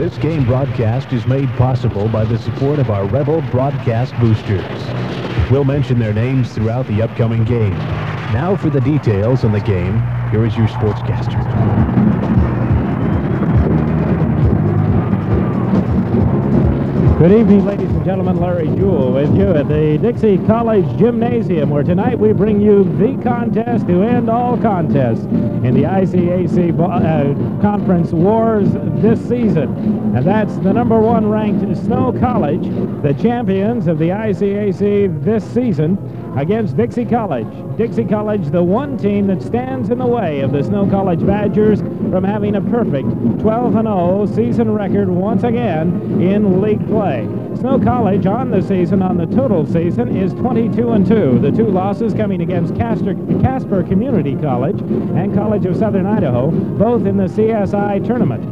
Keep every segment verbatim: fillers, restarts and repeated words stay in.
This game broadcast is made possible by the support of our Rebel broadcast boosters. We'll mention their names throughout the upcoming game. Now for the details on the game, here is your sportscaster. Good evening, ladies and gentlemen. Larry Jewell with you at the Dixie College Gymnasium, where tonight we bring you the contest to end all contests in the I C A C uh, Conference Wars this season. And that's the number one ranked Snow College, the champions of the I C A C this season, against Dixie College. Dixie College, the one team that stands in the way of the Snow College Badgers from having a perfect twelve and oh season record once again in league play. Snow College on the season, on the total season, is twenty-two and two. The two losses coming against Castor, Casper Community College and College of Southern Idaho, both in the C S I tournament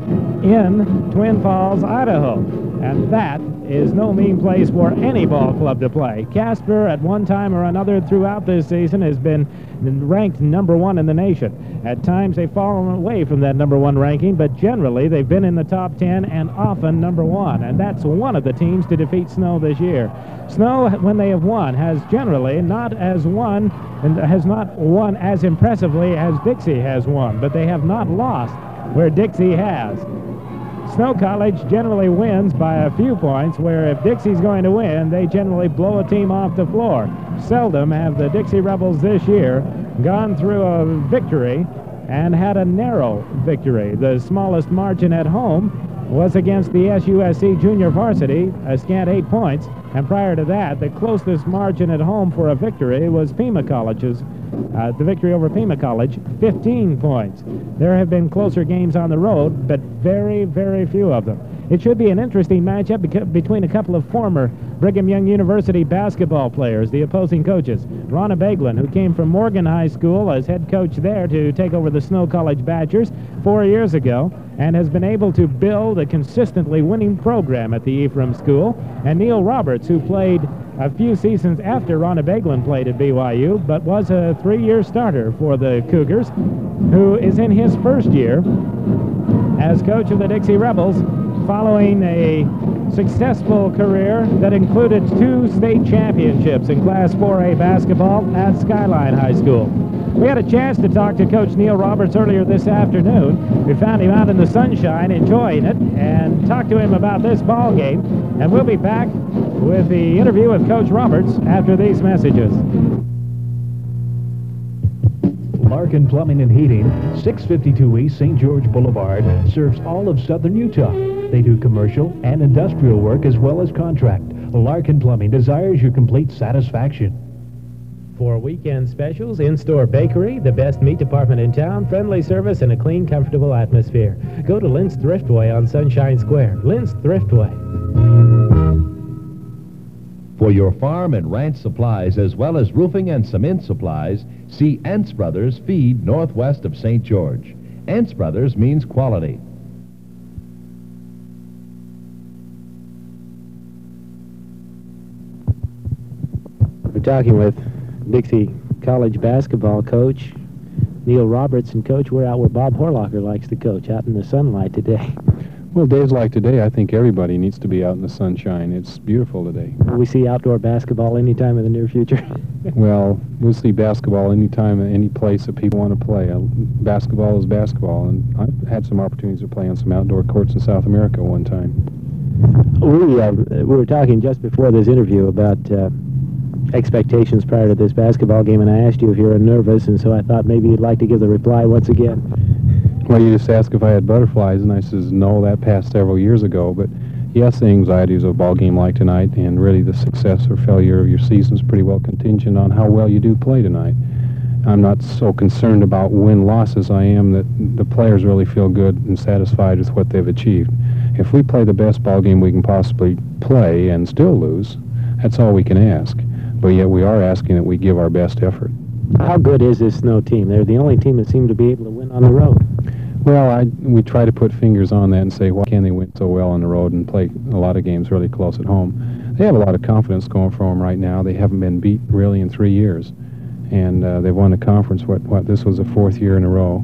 in Twin Falls, Idaho. And that is no mean place for any ball club to play. Casper, at one time or another throughout this season, has been ranked number one in the nation. At times they've fallen away from that number one ranking, but generally they've been in the top ten and often number one. And that's one of the teams to defeat Snow this year. Snow, when they have won, has generally not as won and has not won as impressively as Dixie has won, but they have not lost where Dixie has. Snow College generally wins by a few points, where if Dixie's going to win, they generally blow a team off the floor. Seldom have the Dixie Rebels this year gone through a victory and had a narrow victory. The smallest margin at home was against the S U S C Junior Varsity, a scant eight points. And prior to that, the closest margin at home for a victory was Pima College's, uh, the victory over Pima College, fifteen points. There have been closer games on the road, but very, very few of them. It should be an interesting matchup between a couple of former Brigham Young University basketball players, the opposing coaches. Ronna Beglin, who came from Morgan High School as head coach there to take over the Snow College Badgers four years ago, and has been able to build a consistently winning program at the Ephraim School. And Neil Roberts, who played a few seasons after Ronna Beglin played at B Y U, but was a three-year starter for the Cougars, who is in his first year as coach of the Dixie Rebels, following a successful career that included two state championships in Class four A basketball at Skyline High School. We had a chance to talk to Coach Neil Roberts earlier this afternoon. We found him out in the sunshine enjoying it and talked to him about this ball game. And we'll be back with the interview with Coach Roberts after these messages. Larkin Plumbing and Heating, six fifty-two East Saint George Boulevard, serves all of southern Utah. They do commercial and industrial work as well as contract. Larkin Plumbing desires your complete satisfaction. For weekend specials, in-store bakery, the best meat department in town, friendly service, and a clean, comfortable atmosphere. Go to Lynn's Thriftway on Sunshine Square. Lynn's Thriftway. For your farm and ranch supplies, as well as roofing and cement supplies, see Entz Brothers Feed northwest of Saint George. Entz Brothers means quality. We're talking with Dixie College basketball coach Neil Roberts, and coach, we're out where Bob Horlocker likes to coach, out in the sunlight today. Well, days like today, I think everybody needs to be out in the sunshine. It's beautiful today. Will we see outdoor basketball anytime in the near future? Well, we'll see basketball anytime, any place that people want to play. Uh, basketball is basketball, and I've had some opportunities to play on some outdoor courts in South America one time. We, uh, we were talking just before this interview about uh, expectations prior to this basketball game, and I asked you if you were nervous, and so I thought maybe you'd like to give the reply once again. Well, you just asked if I had butterflies, and I says, no, that passed several years ago. But yes, the anxieties of a ball game like tonight, and really the success or failure of your season is pretty well contingent on how well you do play tonight. I'm not so concerned about win-loss as I am that the players really feel good and satisfied with what they've achieved. If we play the best ball game we can possibly play and still lose, that's all we can ask. But yet we are asking that we give our best effort. How good is this Snow team? They're the only team that seems to be able to win on the road. Well, I, we try to put fingers on that and say, why can't they win so well on the road and play a lot of games really close at home? They have a lot of confidence going for them right now. They haven't been beat really in three years. And uh, they've won the conference, what, what, this was the fourth year in a row.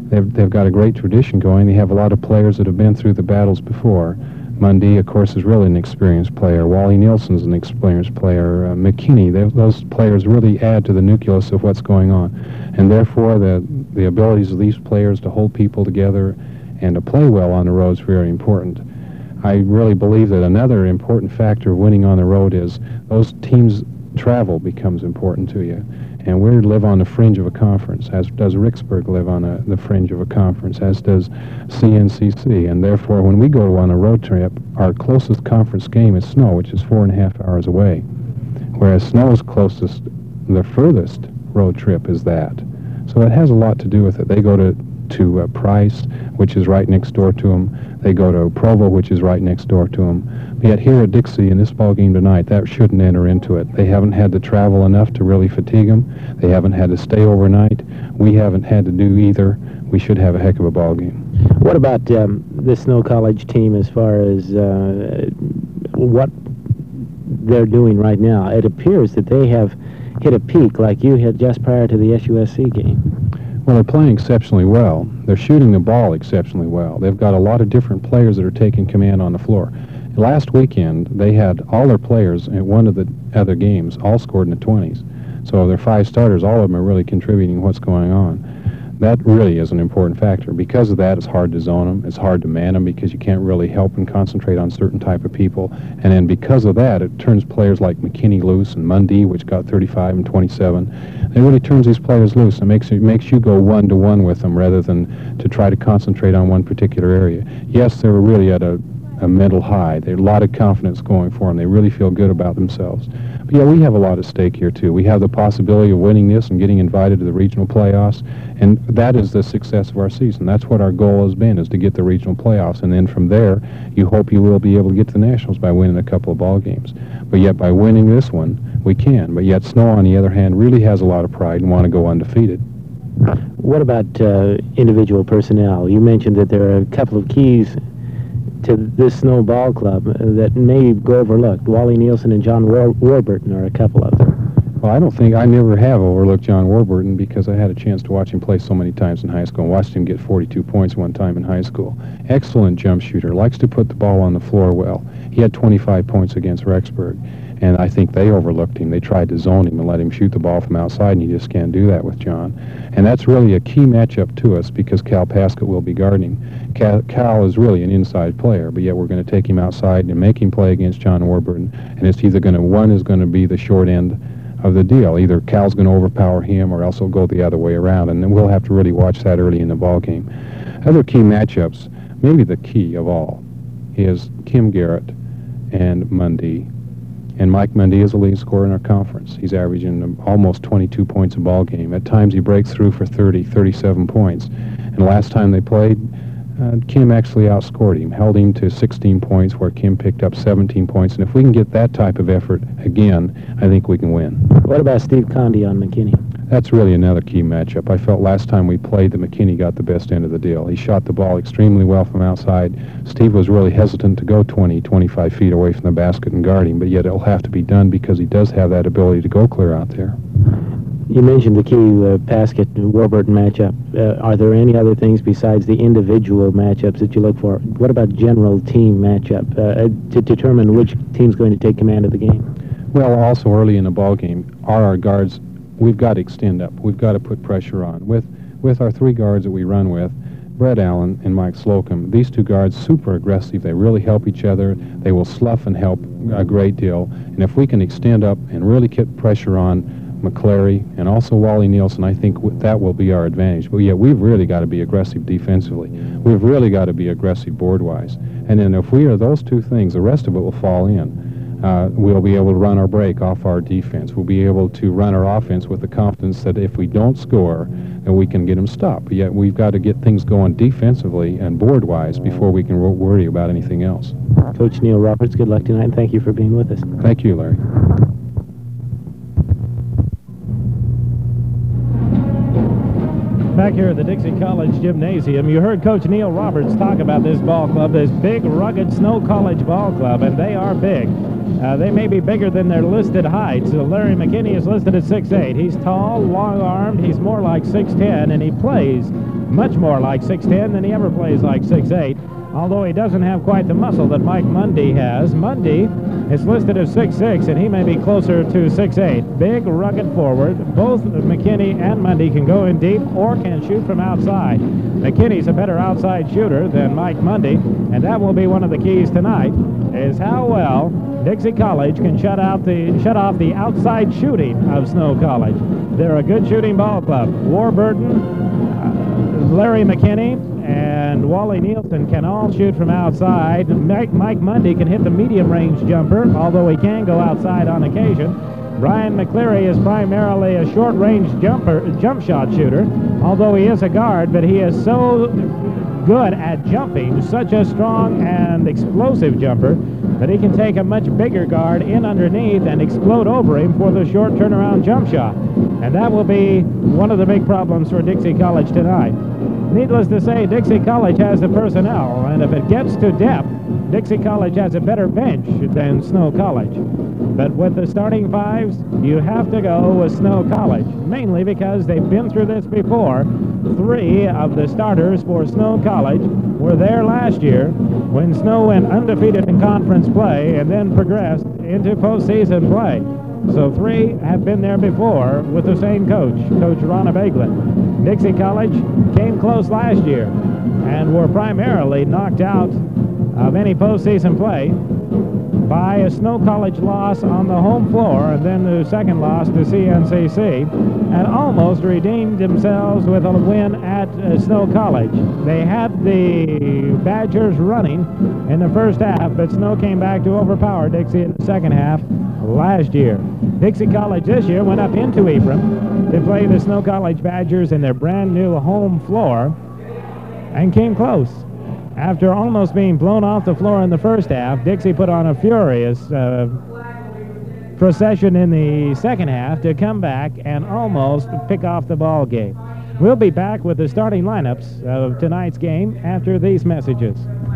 They've, they've got a great tradition going. They have a lot of players that have been through the battles before. Mundy, of course, is really an experienced player. Wally Nielsen's an experienced player. Uh, McKinney, those players really add to the nucleus of what's going on. And therefore, the, the abilities of these players to hold people together and to play well on the road is very important. I really believe that another important factor of winning on the road is those teams' travel becomes important to you. And we live on the fringe of a conference, as does Ricksburg live on a, the fringe of a conference, as does C N C C. And therefore, when we go on a road trip, our closest conference game is Snow, which is four and a half hours away. Whereas Snow's closest, the furthest road trip is that. So it has a lot to do with it. They go to, to uh, Price, which is right next door to them. They go to Provo, which is right next door to them. But yet here at Dixie in this ball game tonight, that shouldn't enter into it. They haven't had to travel enough to really fatigue them. They haven't had to stay overnight. We haven't had to do either. We should have a heck of a ball game. What about um, the Snow College team as far as uh, what they're doing right now? It appears that they have hit a peak like you had just prior to the S U S C game. Well, they're playing exceptionally well. They're shooting the ball exceptionally well. They've got a lot of different players that are taking command on the floor. Last weekend, they had all their players at one of the other games all scored in the twenties. So their five starters, all of them are really contributing to what's going on. That really is an important factor. Because of that, it's hard to zone them. It's hard to man them because you can't really help and concentrate on certain type of people. And then because of that, it turns players like McKinney loose and Mundy, which got thirty-five and twenty-seven. It really turns these players loose and makes it makes you go one-to-one with them rather than to try to concentrate on one particular area. Yes, they were really at a a mental high. There's a lot of confidence going for them. They really feel good about themselves. But yeah, we have a lot at stake here too. We have the possibility of winning this and getting invited to the regional playoffs, and that is the success of our season. That's what our goal has been, is to get the regional playoffs, and then from there, you hope you will be able to get to the Nationals by winning a couple of ball games. But yet, by winning this one, we can. But yet, Snow, on the other hand, really has a lot of pride and want to go undefeated. What about uh, individual personnel? You mentioned that there are a couple of keys to this Snow Ball Club uh, that may go overlooked. Wally Nielsen and John War Warburton are a couple of them. Well, I don't think, I never have overlooked John Warburton because I had a chance to watch him play so many times in high school and watched him get forty-two points one time in high school. Excellent jump shooter, likes to put the ball on the floor well. He had twenty-five points against Rexburg, and I think they overlooked him. They tried to zone him and let him shoot the ball from outside, and you just can't do that with John. And that's really a key matchup to us because Cal Paskett will be guarding him. Cal, Cal is really an inside player, but yet we're going to take him outside and make him play against John Warburton, and it's either going to, one is going to be the short end of the deal. Either Cal's going to overpower him or else it'll go the other way around, and then we'll have to really watch that early in the ball game. Other key matchups, maybe the key of all, is Kim Garrett and Mundy. And Mike Mundy is the leading scorer in our conference. He's averaging almost twenty-two points a ball game. At times he breaks through for thirty, thirty-seven points. And last time they played, uh, Kim actually outscored him, held him to sixteen points where Kim picked up seventeen points. And if we can get that type of effort again, I think we can win. What about Steve Conde on McKinney? That's really another key matchup. I felt last time we played that McKinney got the best end of the deal. He shot the ball extremely well from outside. Steve was really hesitant to go twenty, twenty-five feet away from the basket and guard him, but yet it'll have to be done because he does have that ability to go clear out there. You mentioned the key uh, Paskett-Warburton matchup. Uh, are there any other things besides the individual matchups that you look for? What about general team matchup uh, to determine which team's going to take command of the game? Well, also early in the ball game, are our guards, we've got to extend up. We've got to put pressure on. With, with our three guards that we run with, Brett Allen and Mike Slocum, these two guards, super aggressive. They really help each other. They will slough and help a great deal. And if we can extend up and really get pressure on McClary and also Wally Nielsen, I think that will be our advantage. But yeah, we've really got to be aggressive defensively. We've really got to be aggressive board-wise. And then if we are those two things, the rest of it will fall in. Uh, we'll be able to run our break off our defense. We'll be able to run our offense with the confidence that if we don't score, then we can get them stopped. But yet we've got to get things going defensively and board-wise before we can worry about anything else. Coach Neil Roberts, good luck tonight, and thank you for being with us. Thank you, Larry. Back here at the Dixie College Gymnasium, you heard Coach Neil Roberts talk about this ball club, this big, rugged Snow College ball club, and they are big. Uh, they may be bigger than their listed height. So Larry McKinney is listed at six eight. He's tall, long-armed. He's more like six ten, and he plays much more like six ten than he ever plays like six eight. Although he doesn't have quite the muscle that Mike Mundy has. Mundy is listed as six six, and he may be closer to six eight. Big, rugged forward. Both McKinney and Mundy can go in deep or can shoot from outside. McKinney's a better outside shooter than Mike Mundy, and that will be one of the keys tonight, is how well Dixie College can shut out the shut off the outside shooting of Snow College. They're a good shooting ball club. Warburton, uh, Larry McKinney, and Wally Nielsen can all shoot from outside. Mike, Mike Mundy can hit the medium-range jumper, although he can go outside on occasion. Brian McCleary is primarily a short-range jumper, jump shot shooter, although he is a guard, but he is so good at jumping, such a strong and explosive jumper, that he can take a much bigger guard in underneath and explode over him for the short turnaround jump shot. And that will be one of the big problems for Dixie College tonight. Needless to say, Dixie College has the personnel, and if it gets to depth, Dixie College has a better bench than Snow College. But with the starting fives, you have to go with Snow College, mainly because they've been through this before. Three of the starters for Snow College were there last year when Snow went undefeated in conference play and then progressed into postseason play. So three have been there before with the same coach, Coach Ronna Baglin. Dixie College came close last year and were primarily knocked out of any postseason play by a Snow College loss on the home floor and then the second loss to C N C C, and almost redeemed themselves with a win at uh, Snow College. They had the Badgers running in the first half, but Snow came back to overpower Dixie in the second half last year. Dixie College this year went up into Ephraim to play the Snow College Badgers in their brand new home floor and came close. After almost being blown off the floor in the first half, Dixie put on a furious uh, procession in the second half to come back and almost pick off the ball game. We'll be back with the starting lineups of tonight's game after these messages.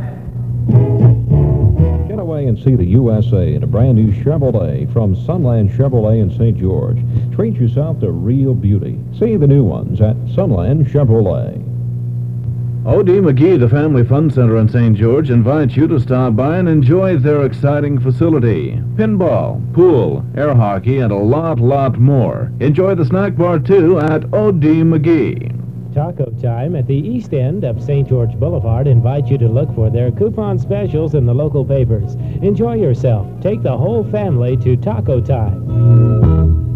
Get away and see the U S A in a brand new Chevrolet from Sunland Chevrolet in Saint George. Treat yourself to real beauty. See the new ones at Sunland Chevrolet. O D McGee, the Family Fun Center in Saint George, invites you to stop by and enjoy their exciting facility. Pinball, pool, air hockey, and a lot, lot more. Enjoy the snack bar, too, at O D McGee. Taco Time at the east end of Saint George Boulevard invites you to look for their coupon specials in the local papers. Enjoy yourself. Take the whole family to Taco Time.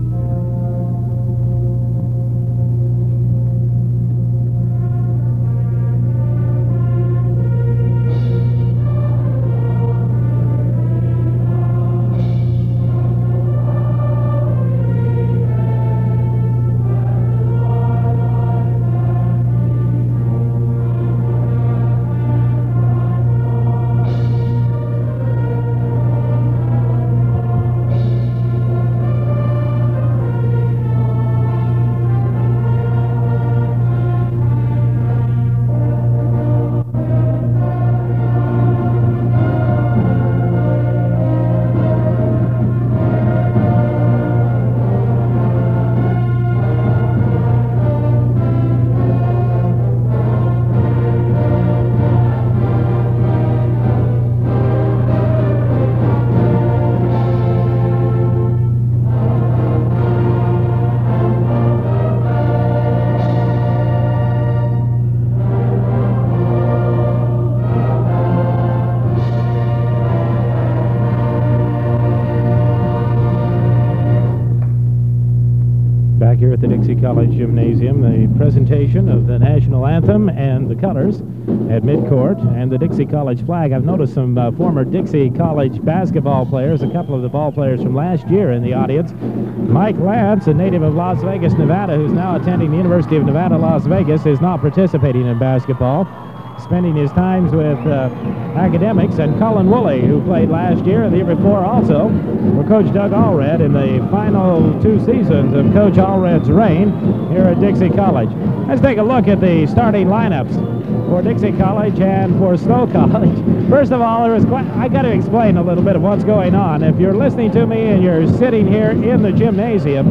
Back here at the Dixie College Gymnasium, the presentation of the national anthem and the colors at midcourt and the Dixie College flag. I've noticed some uh, former Dixie College basketball players, a couple of the ball players from last year in the audience. Mike Lance, a native of Las Vegas, Nevada, who's now attending the University of Nevada, Las Vegas, is not participating in basketball, spending his times with uh, academics, and Colin Woolley, who played last year and the year before also for Coach Doug Allred in the final two seasons of Coach Allred's reign here at Dixie College. Let's take a look at the starting lineups for Dixie College and for Snow College. First of all, there is quite, I got to explain a little bit of what's going on. If you're listening to me and you're sitting here in the gymnasium,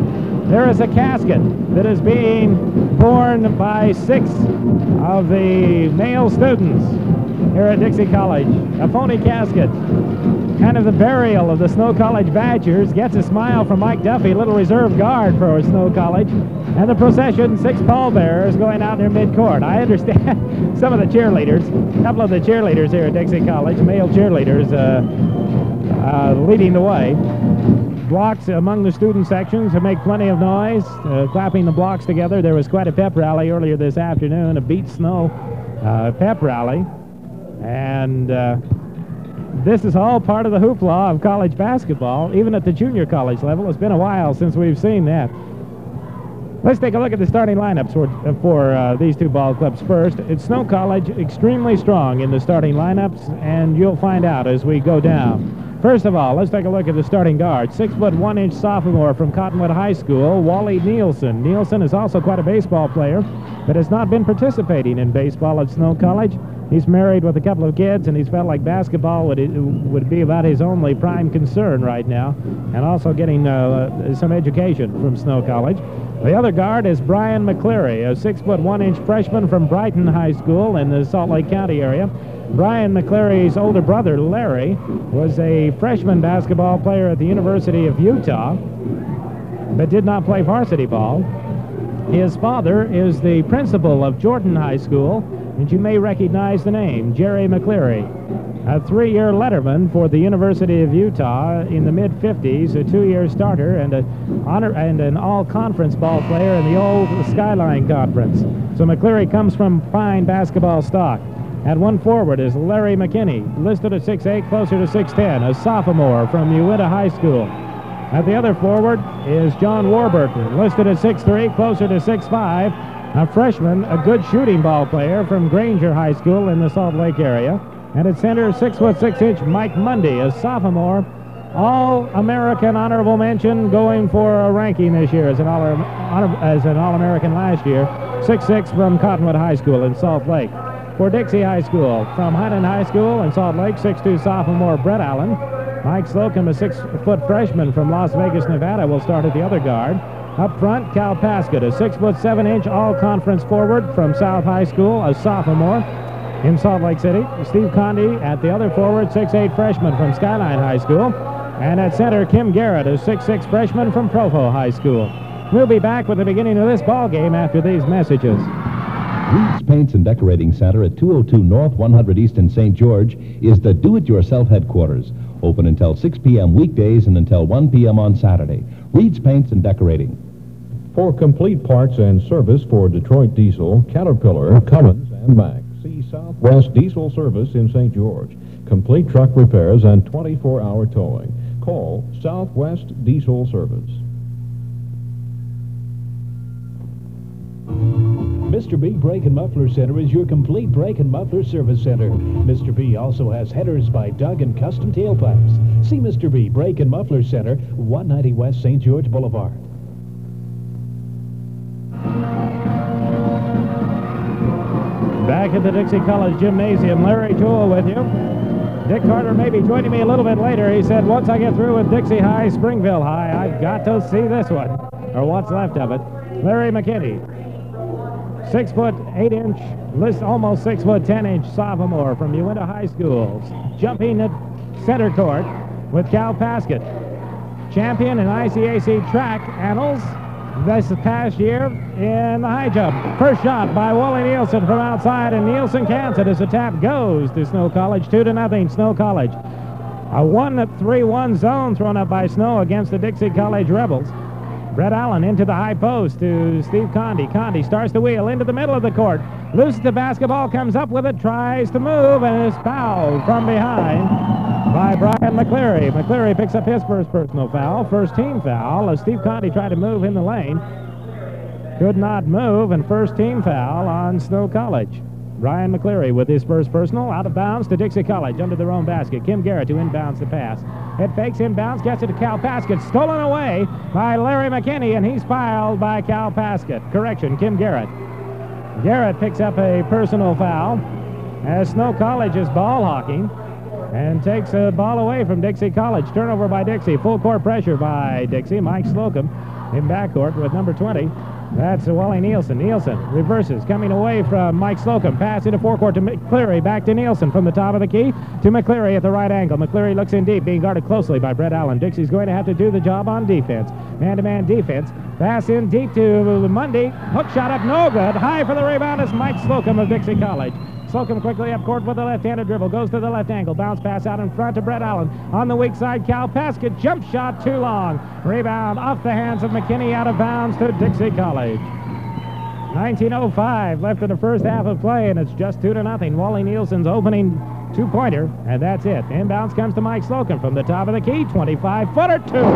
There is a casket that is being borne by six of the male students here at Dixie College. A phony casket. Kind of the burial of the Snow College Badgers. Gets a smile from Mike Duffy, little reserve guard for Snow College. And the procession, six pallbearers going out near midcourt. I understand some of the cheerleaders, a couple of the cheerleaders here at Dixie College, male cheerleaders, uh, uh, leading the way. Blocks among the student sections to make plenty of noise, uh, clapping the blocks together. There was quite a pep rally earlier this afternoon, a Beat Snow uh, pep rally. And uh, this is all part of the hoopla of college basketball, even at the junior college level. It's been a while since we've seen that. Let's take a look at the starting lineups for, for uh, these two ball clubs first. It's Snow College extremely strong in the starting lineups, and you'll find out as we go down. First of all, let's take a look at the starting guard. Six foot one inch sophomore from Cottonwood High School, Wally Nielsen. Nielsen is also quite a baseball player, but has not been participating in baseball at Snow College. He's married with a couple of kids, and he's felt like basketball would, would be about his only prime concern right now, and also getting uh, some education from Snow College. The other guard is Brian McCleary, a six foot one inch freshman from Brighton High School in the Salt Lake County area. Brian McCleary's older brother, Larry, was a freshman basketball player at the University of Utah, but did not play varsity ball. His father is the principal of Jordan High School, and you may recognize the name, Jerry McCleary, a three-year letterman for the University of Utah in the mid fifties, a two-year starter, and, a honor, and an all-conference ball player in the old Skyline Conference. So McCleary comes from fine basketball stock. At one forward is Larry McKinney, listed at six eight, closer to six ten, a sophomore from Uinta High School. At the other forward is John Warburton, listed at six three, closer to six five, a freshman, a good shooting ball player from Granger High School in the Salt Lake area. And at center, six foot six inch Mike Mundy, a sophomore, All-American honorable mention, going for a ranking this year as an all as an All-American last year. six six from Cottonwood High School in Salt Lake. For Dixie High School, from Highland High School in Salt Lake, six two sophomore Brett Allen. Mike Slocum, a six foot freshman from Las Vegas, Nevada, will start at the other guard. Up front, Cal Paskett, a six foot seven inch all-conference forward from South High School, a sophomore in Salt Lake City. Steve Condi at the other forward, six eight freshman from Skyline High School. And at center, Kim Garrett, a six six freshman from Provo High School. We'll be back with the beginning of this ball game after these messages. Reed's Paints and Decorating Center at two oh two North one hundred East in Saint George is the do-it-yourself headquarters. Open until six p m weekdays and until one p m on Saturday. Reed's Paints and Decorating. For complete parts and service for Detroit Diesel, Caterpillar, Cummins, and Mack, see Southwest Diesel Service in Saint George. Complete truck repairs and twenty-four hour towing. Call Southwest Diesel Service. Mister B Brake and Muffler Center is your complete brake and muffler service center. Mister B also has headers by Doug and custom tailpipes. See Mister B Brake and Muffler Center, one ninety West Saint George Boulevard. Back at the Dixie College Gymnasium, Larry Jewell with you. Dick Carter may be joining me a little bit later. He said, once I get through with Dixie High, Springville High, I've got to see this one, or what's left of it. Larry McKinney, six foot eight inch, list almost six foot ten inch sophomore from Uinta High School, jumping at center court with Cal Paskett, champion in I C A C track annals this past year in the high jump. First shot by Wally Nielsen from outside, and Nielsen cans it as the tap goes to Snow College, two to nothing Snow College. A one three one zone thrown up by Snow against the Dixie College Rebels. Brett Allen into the high post to Steve Condi. Condi starts the wheel into the middle of the court. Loses the basketball, comes up with it, tries to move, and is fouled from behind by Brian McCleary. McCleary picks up his first personal foul, first team foul, as Steve Condi tried to move in the lane. Could not move, and first team foul on Snow College. Brian McCleary with his first personal, out of bounds to Dixie College, under their own basket. Kim Garrett to inbounds the pass. It fakes inbounds, gets it to Cal Paskett, stolen away by Larry McKinney, and he's fouled by Cal Paskett. Correction, Kim Garrett. Garrett picks up a personal foul as Snow College is ball hawking and takes a ball away from Dixie College. Turnover by Dixie. Full court pressure by Dixie. Mike Slocum in backcourt with number twenty. That's Wally Nielsen. Nielsen reverses, coming away from Mike Slocum. Pass into forecourt to McCleary. Back to Nielsen from the top of the key to McCleary at the right angle. McCleary looks in deep, being guarded closely by Brett Allen. Dixie's going to have to do the job on defense. Man-to-man defense. Pass in deep to Mundy. Hook shot up, no good. High for the rebound is Mike Slocum of Dixie College. Slocum quickly up court with a left-handed dribble. Goes to the left angle. Bounce pass out in front to Brett Allen. On the weak side, Cal Paskett. Jump shot too long. Rebound off the hands of McKinney, out of bounds to Dixie College. nineteen oh five left in the first half of play, and it's just two to nothing. Wally Nielsen's opening two-pointer, and that's it. Inbounds comes to Mike Slocum from the top of the key. twenty-five footer, two.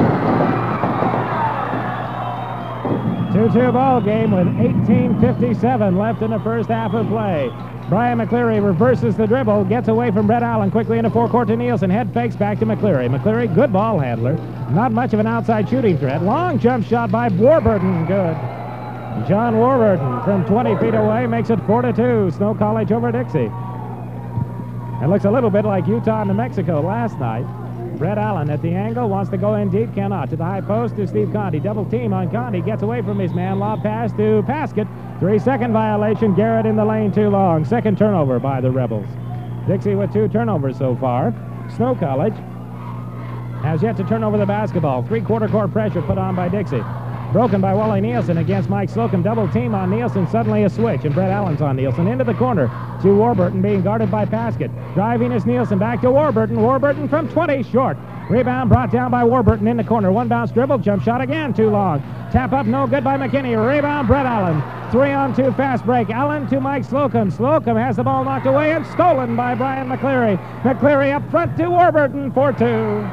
two two ball game with eighteen fifty-seven left in the first half of play. Brian McCleary reverses the dribble, gets away from Brett Allen, quickly into forecourt to Nielsen. Head fakes back to McCleary. McCleary, good ball handler. Not much of an outside shooting threat. Long jump shot by Warburton, good. John Warburton from twenty feet away makes it four to two. Snow College over Dixie. It looks a little bit like Utah and New Mexico last night. Brett Allen at the angle, wants to go in deep, cannot. To the high post to Steve Conti. Double team on Conti, gets away from his man. Lob pass to Paskett. Three-second violation. Garrett in the lane too long. Second turnover by the Rebels. Dixie with two turnovers so far. Snow College has yet to turn over the basketball. Three-quarter court pressure put on by Dixie. Broken by Wally Nielsen against Mike Slocum. Double team on Nielsen. Suddenly a switch, and Brett Allen's on Nielsen. Into the corner to Warburton, being guarded by Paskett. Driving is Nielsen. Back to Warburton. Warburton from twenty, short. Rebound brought down by Warburton in the corner. One bounce dribble. Jump shot again. Too long. Tap up. No good by McKinney. Rebound Brett Allen. Three on two fast break. Allen to Mike Slocum. Slocum has the ball knocked away and stolen by Brian McCleary. McCleary up front to Warburton. four two.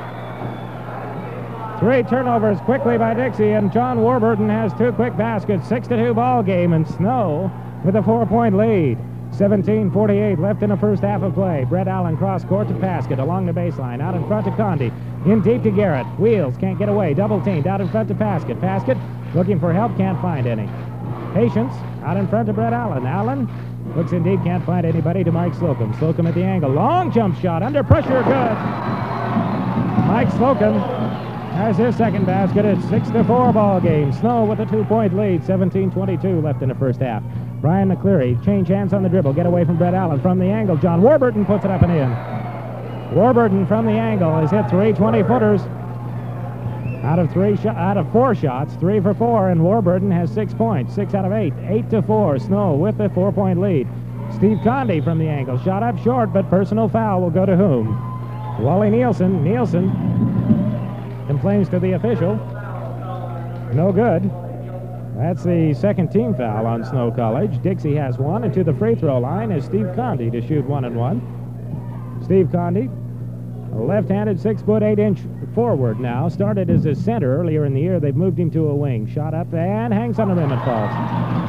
Three turnovers quickly by Dixie, and John Warburton has two quick baskets. six to two ball game, and Snow with a four-point lead. seventeen forty-eight left in the first half of play. Brett Allen cross court to Paskett along the baseline. Out in front to Conti. In deep to Garrett. Wheels can't get away. Double teamed out in front to Paskett. Paskett looking for help, can't find any. Patience out in front to Brett Allen. Allen looks in deep, can't find anybody, to Mike Slocum. Slocum at the angle. Long jump shot under pressure, good. Mike Slocum has his second basket. It's six to four ball game. Snow with a two-point lead. seventeen twenty-two left in the first half. Brian McCleary change hands on the dribble. Get away from Brett Allen from the angle. John Warburton puts it up and in. Warburton from the angle has hit three twenty-footers. Out of three, sh out of four shots, three for four, and Warburton has six points. Six out of eight. Eight to four. Snow with the four-point lead. Steve Conti from the angle. Shot up short, but personal foul will go to whom? Wally Nielsen. Nielsen complains to the official. No good. That's the second team foul on Snow College. Dixie has one, and to the free throw line is Steve Conti to shoot one and one. Steve Conti, a left-handed six foot eight inch forward now. Started as a center earlier in the year. They've moved him to a wing. Shot up and hangs on the rim and falls.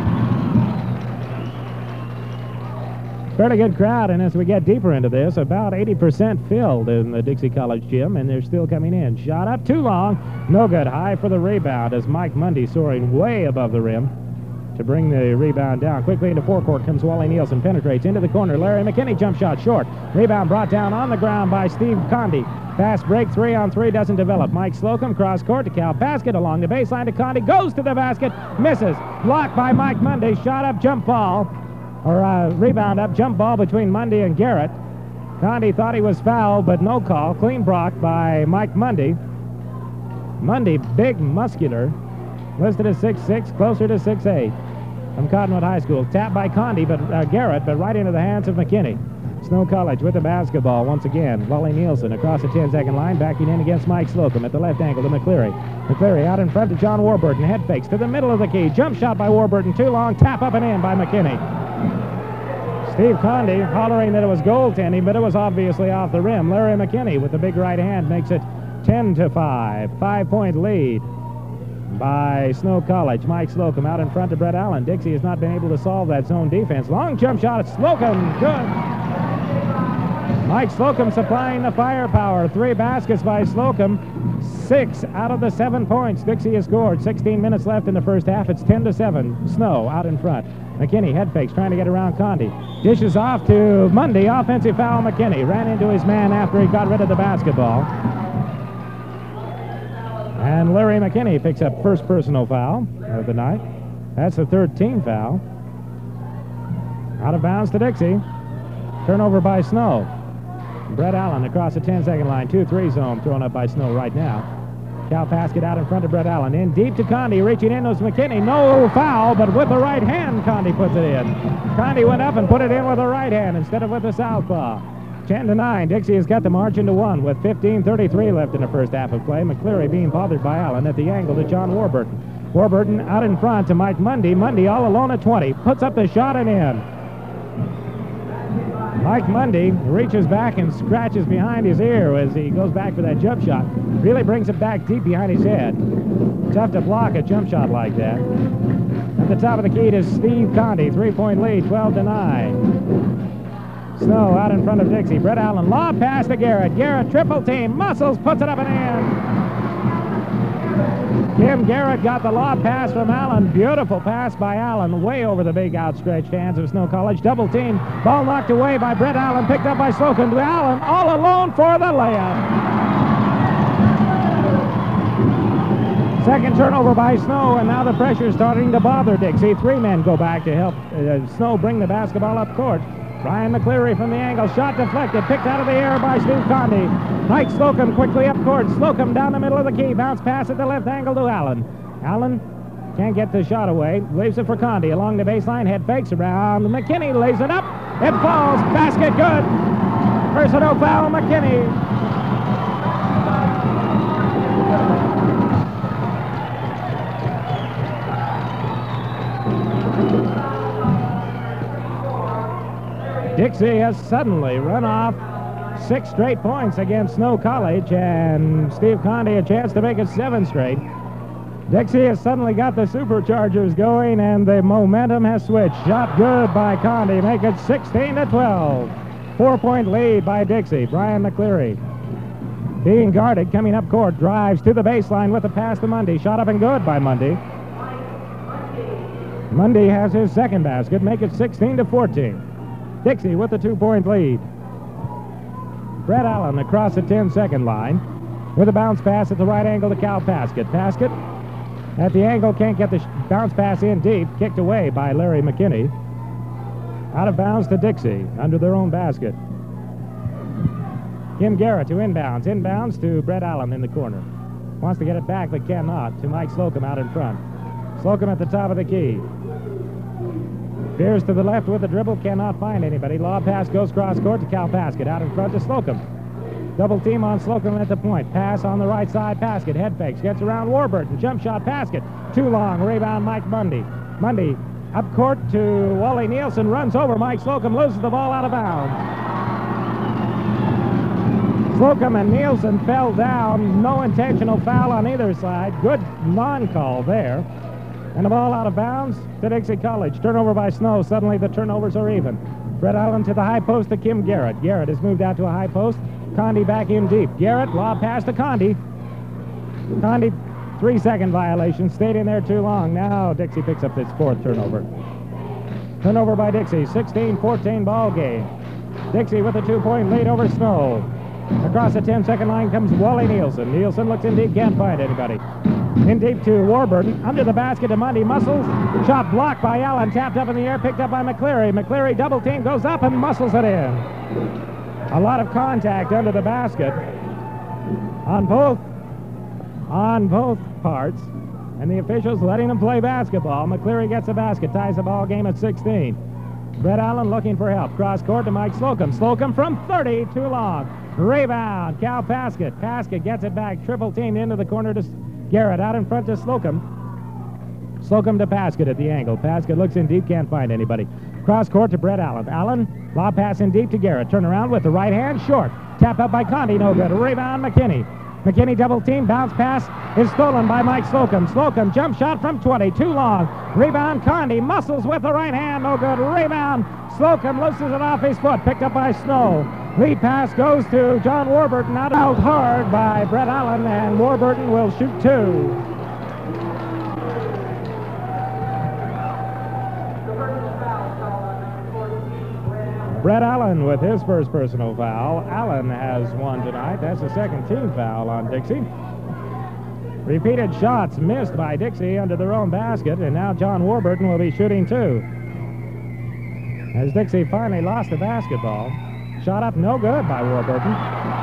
Fairly good crowd, and as we get deeper into this, about eighty percent filled in the Dixie College gym, and they're still coming in. Shot up too long. No good. High for the rebound as Mike Mundy soaring way above the rim to bring the rebound down. Quickly into forecourt comes Wally Nielsen. Penetrates into the corner. Larry McKinney jump shot short. Rebound brought down on the ground by Steve Conti. Fast break three on three doesn't develop. Mike Slocum cross court to Cal Paskett along the baseline to Conti. Goes to the basket. Misses. Blocked by Mike Mundy. Shot up jump ball. Or uh, rebound up, jump ball between Mundy and Garrett. Conti thought he was fouled, but no call. Clean block by Mike Mundy. Mundy, big, muscular, listed as six six, closer to six eight from Cottonwood High School. Tapped by Conti, but uh, Garrett, but right into the hands of McKinney. Snow College with the basketball once again. Wally Nielsen across the ten-second line, backing in against Mike Slocum at the left angle to McCleary. McCleary out in front to John Warburton. Head fakes to the middle of the key. Jump shot by Warburton, too long. Tap up and in by McKinney. Steve Conti hollering that it was goaltending, but it was obviously off the rim. Larry McKinney with the big right hand makes it ten to five. Five-point lead by Snow College. Mike Slocum out in front to Brett Allen. Dixie has not been able to solve that zone defense. Long jump shot at Slocum. Good. Mike Slocum supplying the firepower. Three baskets by Slocum. Six out of the seven points Dixie has scored. sixteen minutes left in the first half. It's ten to seven. Snow out in front. McKinney head fakes, trying to get around Conti. Dishes off to Mundy. Offensive foul, McKinney. Ran into his man after he got rid of the basketball. And Larry McKinney picks up first personal foul of the night. That's the third team foul. Out of bounds to Dixie. Turnover by Snow. Brett Allen across the ten-second line. two three zone thrown up by Snow right now. Cal Paskett out in front of Brett Allen. In deep to Conde. Reaching in was McKinney. No foul, but with the right hand, Conde puts it in. Conde went up and put it in with the right hand instead of with the southpaw. ten to nine. Dixie has got the margin to one with fifteen thirty-three left in the first half of play. McCleary being bothered by Allen at the angle to John Warburton. Warburton out in front to Mike Mundy. Mundy all alone at twenty. Puts up the shot and in. Mike Mundy reaches back and scratches behind his ear as he goes back for that jump shot. Really brings it back deep behind his head. Tough to block a jump shot like that. At the top of the key to Steve Conde. Three-point lead, twelve to nine. Snow out in front of Dixie. Brett Allen, lob pass to Garrett. Garrett triple team. Muscles puts it up and in. Kim Garrett got the lob pass from Allen. Beautiful pass by Allen, way over the big outstretched hands of Snow College. Double team. Ball knocked away by Brett Allen. Picked up by Slocum to Allen. All alone for the layup. Second turnover by Snow, and now the pressure's starting to bother Dixie. Three men go back to help uh, Snow bring the basketball up court. Brian McCleary from the angle. Shot deflected. Picked out of the air by Steve Conde. Mike Slocum quickly up court. Slocum down the middle of the key. Bounce pass at the left angle to Allen. Allen can't get the shot away. Leaves it for Conde. Along the baseline. Head fakes around. McKinney lays it up. It falls. Basket good. Personal foul, McKinney. Dixie has suddenly run off six straight points against Snow College, and Steve Conde a chance to make it seven straight. Dixie has suddenly got the superchargers going, and the momentum has switched. Shot good by Conde, make it sixteen to twelve. Four-point lead by Dixie. Brian McCleary being guarded, coming up court, drives to the baseline with a pass to Mundy. Shot up and good by Mundy. Mundy has his second basket, make it sixteen to fourteen. Dixie with the two-point lead. Brett Allen across the ten-second line with a bounce pass at the right angle to Cal Paskett. Paskett at the angle can't get the bounce pass in deep. Kicked away by Larry McKinney. Out of bounds to Dixie under their own basket. Kim Garrett to inbounds. Inbounds to Brett Allen in the corner. Wants to get it back but cannot to Mike Slocum out in front. Slocum at the top of the key. Veers to the left with the dribble, cannot find anybody. Lob pass goes cross court to Cal Paskett. Out in front to Slocum. Double team on Slocum at the point. Pass on the right side, Paskett. Head fakes, gets around Warburton. Jump shot, Paskett. Too long, rebound Mike Mundy. Mundy up court to Wally Nielsen. Runs over Mike Slocum, loses the ball out of bounds. Slocum and Nielsen fell down. No intentional foul on either side. Good non-call there. And the ball out of bounds to Dixie College. Turnover by Snow. Suddenly the turnovers are even. Brett Allen to the high post to Kim Garrett. Garrett has moved out to a high post. Conde back in deep. Garrett, lob pass to Conde. Conde, three-second violation. Stayed in there too long. Now Dixie picks up its fourth turnover. Turnover by Dixie. sixteen fourteen ball game. Dixie with a two-point lead over Snow. Across the ten-second line comes Wally Nielsen. Nielsen looks in deep, can't find anybody. In deep to Warburton, under the basket to Mundy. Muscles, shot blocked by Allen, tapped up in the air, picked up by McCleary. McCleary double team, goes up and muscles it in. A lot of contact under the basket on both, on both parts, and the officials letting them play basketball. McCleary gets the basket, ties the ball game at sixteen. Brett Allen looking for help. Cross court to Mike Slocum. Slocum from thirty, too long. Rebound, Cal Paskett. Paskett gets it back, triple teamed into the corner to Garrett. Out in front to Slocum. Slocum to Paskett at the angle. Paskett looks in deep, can't find anybody. Cross court to Brett Allen. Allen, lob pass in deep to Garrett. Turn around with the right hand, short. Tap up by Conde, no good. Rebound, McKinney. McKinney double team, bounce pass is stolen by Mike Slocum. Slocum, jump shot from twenty, too long. Rebound, Conde, muscles with the right hand, no good. Rebound, Slocum loses it off his foot, picked up by Snow. Lead pass goes to John Warburton, out, out hard by Brett Allen, and Warburton will shoot two. Brett Allen with his first personal foul. Allen has one tonight. That's the second team foul on Dixie. Repeated shots missed by Dixie under their own basket, and now John Warburton will be shooting two. As Dixie finally lost the basketball. Shot up no good by Warburton.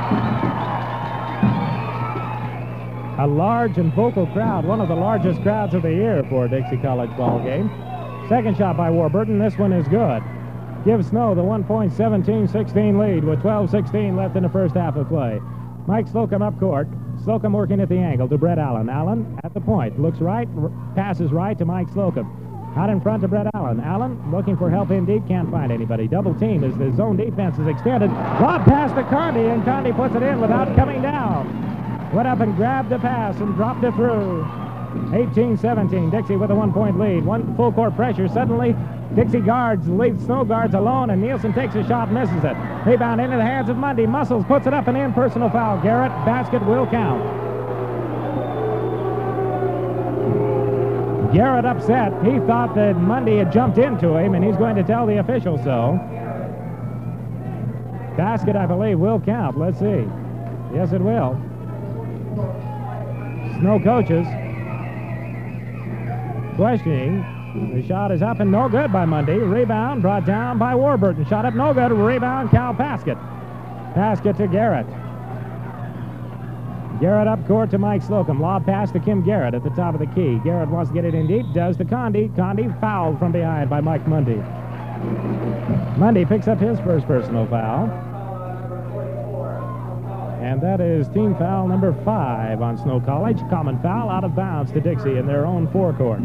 A large and vocal crowd, one of the largest crowds of the year for a Dixie College ball game. Second shot by Warburton, this one is good. Gives Snow the one point seventeen sixteen lead with twelve sixteen left in the first half of play. Mike Slocum up court. Slocum working at the angle to Brett Allen. Allen at the point, looks right, passes right to Mike Slocum. Out in front to Brett Allen. Allen looking for help in deep, can't find anybody. Double team as the zone defense is extended. Lob pass to Conde, and Conde puts it in without coming down. Went up and grabbed the pass and dropped it through. eighteen seventeen, Dixie with a one-point lead. One full court pressure. Suddenly, Dixie guards, leaves Snow guards alone, and Nielsen takes a shot, misses it. Rebound into the hands of Mundy. Muscles puts it up and in. Personal foul. Garrett, basket will count. Garrett upset. He thought that Mundy had jumped into him, and he's going to tell the official so. Basket, I believe, will count. Let's see. Yes, it will. Snow coaches. Questioning. The shot is up and no good by Mundy. Rebound brought down by Warburton. Shot up no good. Rebound, Cal Paskett. Paskett to Garrett. Garrett up court to Mike Slocum. Lob pass to Kim Garrett at the top of the key. Garrett wants to get it in deep. Does to Conde. Conde fouled from behind by Mike Mundy. Mundy picks up his first personal foul. And that is team foul number five on Snow College. Common foul out of bounds to Dixie in their own forecourt.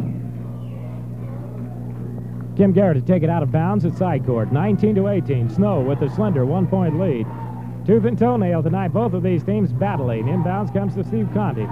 Kim Garrett to take it out of bounds at side court. nineteen to eighteen. Snow with a slender one-point lead. Tooth and toenail tonight. Both of these teams battling. Inbounds comes to Steve Conde.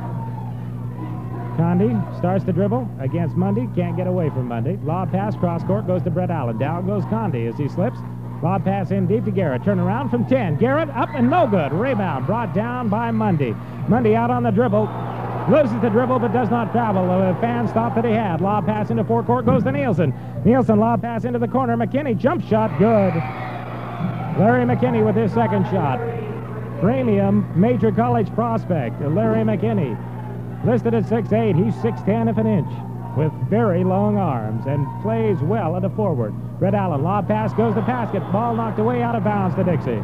Conde starts to dribble against Mundy. Can't get away from Mundy. Lob pass cross court goes to Brett Allen. Down goes Conde as he slips. Lob pass in deep to Garrett. Turn around from ten. Garrett up and no good. Rebound brought down by Mundy. Mundy out on the dribble. Loses the dribble but does not travel. The fan stop that he had. Lob pass into forecourt goes to Nielsen. Nielsen lob pass into the corner. McKinney jump shot good. Larry McKinney with his second shot. Premium major college prospect Larry McKinney. Listed at six eight. He's six ten if an inch. With very long arms and plays well at the forward. Brett Allen, lob pass goes to Paskett. Ball knocked away out of bounds to Dixie.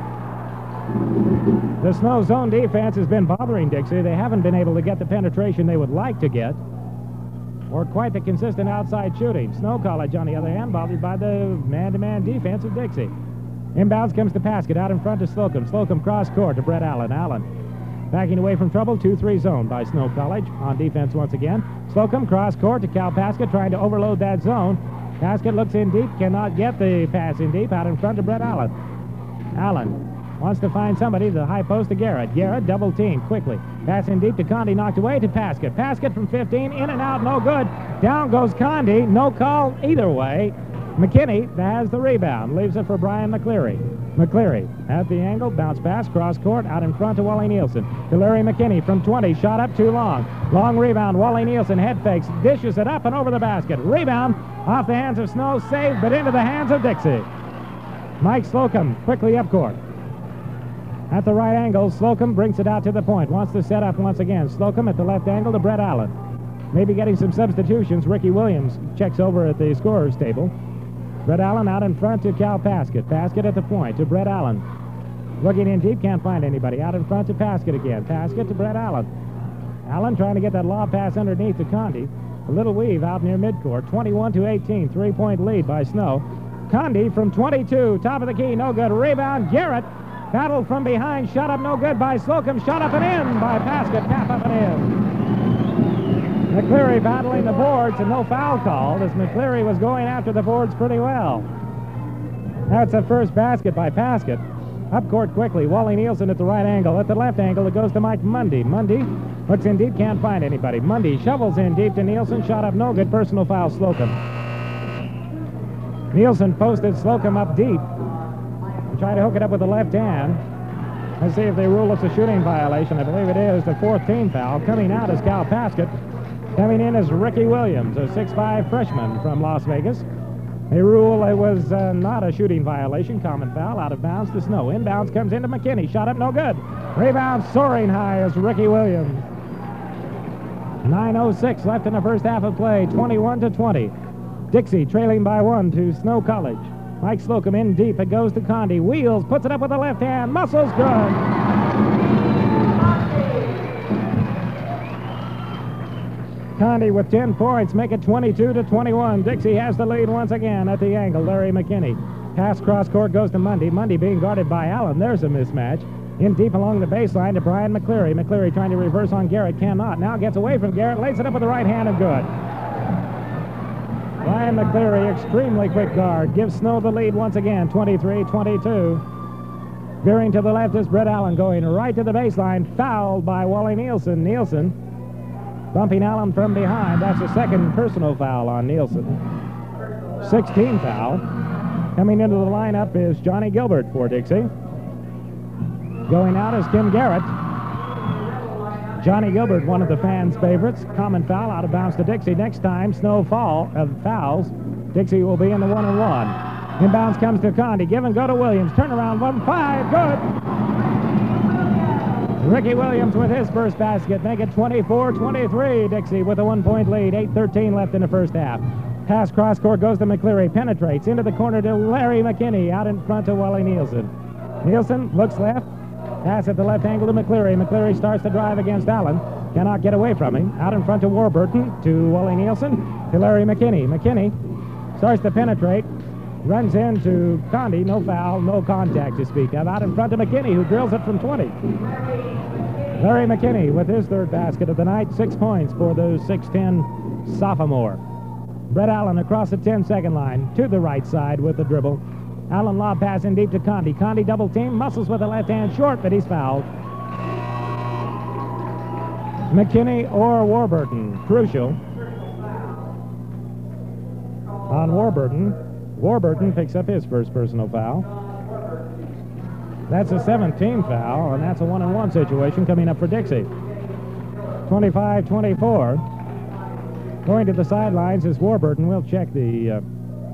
The Snow zone defense has been bothering Dixie. They haven't been able to get the penetration they would like to get, or quite the consistent outside shooting. Snow College, on the other hand, bothered by the man-to-man defense of Dixie. Inbounds comes to Paskett, out in front to Slocum. Slocum cross court to Brett Allen. Allen backing away from trouble, two three zone by Snow College. On defense once again. Slocum cross court to Cal Paskett, trying to overload that zone. Paskett looks in deep, cannot get the pass in deep, out in front to Brett Allen. Allen wants to find somebody, the high post to Garrett. Garrett double team quickly. Pass in deep to Conde, knocked away to Paskett. Paskett from fifteen, in and out, no good. Down goes Conde, no call either way. McKinney has the rebound, leaves it for Brian McCleary. McCleary at the angle, bounce pass, cross court, out in front to Wally Nielsen. To Larry McKinney from twenty, shot up too long. Long rebound, Wally Nielsen head fakes, dishes it up and over the basket. Rebound off the hands of Snow, saved, but into the hands of Dixie. Mike Slocum quickly up court. At the right angle, Slocum brings it out to the point. Wants to set up once again. Slocum at the left angle to Brett Allen. Maybe getting some substitutions. Ricky Williams checks over at the scorer's table. Brett Allen out in front to Cal Paskett. Paskett at the point to Brett Allen. Looking in deep, can't find anybody. Out in front to Paskett again. Paskett to Brett Allen. Allen trying to get that lob pass underneath to Conde. A little weave out near midcourt. twenty-one to eighteen. Three-point lead by Snow. Conde from twenty-two. Top of the key, no good. Rebound, Garrett. Battled from behind. Shot up no good by Slocum. Shot up and in by Paskett. Tap up and in. McCleary battling the boards and no foul called as McCleary was going after the boards pretty well. That's the first basket by Paskett. Up court quickly. Wally Nielsen at the right angle. At the left angle, it goes to Mike Mundy. Mundy looks in deep, can't find anybody. Mundy shovels in deep to Nielsen. Shot up no good. Personal foul, Slocum. Nielsen posted Slocum up deep. Try to hook it up with the left hand. Let's see if they rule it's a shooting violation. I believe it is. The fourth team foul. Coming out is Cal Paskett. Coming in is Ricky Williams, a six five freshman from Las Vegas. They rule it was uh, not a shooting violation. Common foul, out of bounds to Snow. Inbounds comes into McKinney. Shot up, no good. Rebound soaring high is Ricky Williams. nine oh six left in the first half of play, twenty-one to twenty. Dixie trailing by one to Snow College. Mike Slocum in deep. It goes to Condi. Wheels, puts it up with the left hand. Muscles, good. Condi with ten points, make it twenty-two to twenty-one. Dixie has the lead once again at the angle. Larry McKinney. Pass cross court goes to Mundy. Mundy being guarded by Allen. There's a mismatch. In deep along the baseline to Brian McCleary. McCleary trying to reverse on Garrett. Cannot. Now gets away from Garrett. Lays it up with the right hand and good. Brian McCleary, extremely quick guard. Gives Snow the lead once again, twenty-three twenty-two. Veering to the left is Brett Allen going right to the baseline. Fouled by Wally Nielsen. Nielsen bumping Allen from behind. That's a second personal foul on Nielsen. sixteen foul. Coming into the lineup is Johnny Gilbert for Dixie. Going out is Kim Garrett. Johnny Gilbert, one of the fans' favorites. Common foul, out of bounds to Dixie. Next time, Snow fall of fouls. Dixie will be in the one and one. Inbounds comes to Condi. Give and go to Williams. Turnaround, one, five, good. Ricky Williams with his first basket. Make it twenty-four twenty-three. Dixie with a one-point lead. eight thirteen left in the first half. Pass cross court goes to McCleary. Penetrates into the corner to Larry McKinney. Out in front to Wally Nielsen. Nielsen looks left. Pass at the left angle to McCleary. McCleary starts to drive against Allen. Cannot get away from him. Out in front to Warburton, to Wally Nielsen, to Larry McKinney. McKinney starts to penetrate. Runs into Condi. No foul, no contact to speak of. Out in front to McKinney, who drills it from twenty. Larry McKinney with his third basket of the night. Six points for the six ten sophomore. Brett Allen across the ten-second line to the right side with the dribble. Allen lob pass in deep to Condi. Condi double team, muscles with the left hand short, but he's fouled. McKinney or Warburton, crucial. On Warburton, Warburton picks up his first personal foul. That's a seventeen foul, and that's a one and one situation coming up for Dixie. twenty-five twenty-four. Going to the sidelines is Warburton. We'll check the... Uh,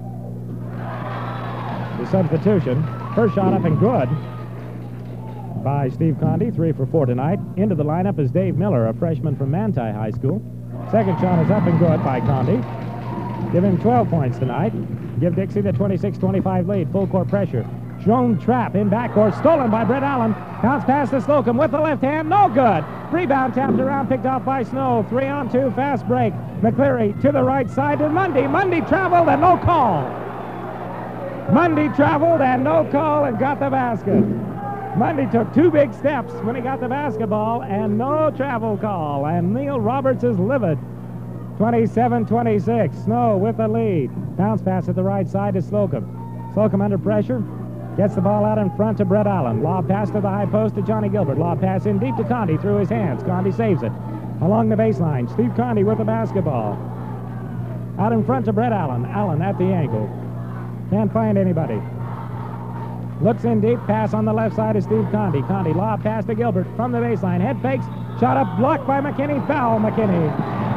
The substitution. First shot up and good by Steve Condi, three for four tonight. Into the lineup is Dave Miller, a freshman from Manti High School. Second shot is up and good by Condi. Give him twelve points tonight. Give Dixie the twenty-six twenty-five lead. Full court pressure. Shown trap in backcourt, stolen by Brett Allen. Bounce pass to Slocum with the left hand, no good. Rebound tapped around, picked off by Snow. Three on two, fast break. McCleary to the right side to Mundy. Mundy traveled and no call. Mundy traveled and no call and got the basket. Mundy took two big steps when he got the basketball and no travel call. And Neil Roberts is livid. twenty-seven twenty-six. Snow with the lead. Bounce pass at the right side to Slocum. Slocum under pressure. Gets the ball out in front to Brett Allen. Lob pass to the high post to Johnny Gilbert. Lob pass in deep to Condi through his hands. Condi saves it. Along the baseline, Steve Condi with the basketball. Out in front to Brett Allen. Allen at the ankle. Can't find anybody. Looks in deep. Pass on the left side of Steve Condi. Condi lob pass to Gilbert from the baseline. Head fakes. Shot up blocked by McKinney. Foul McKinney.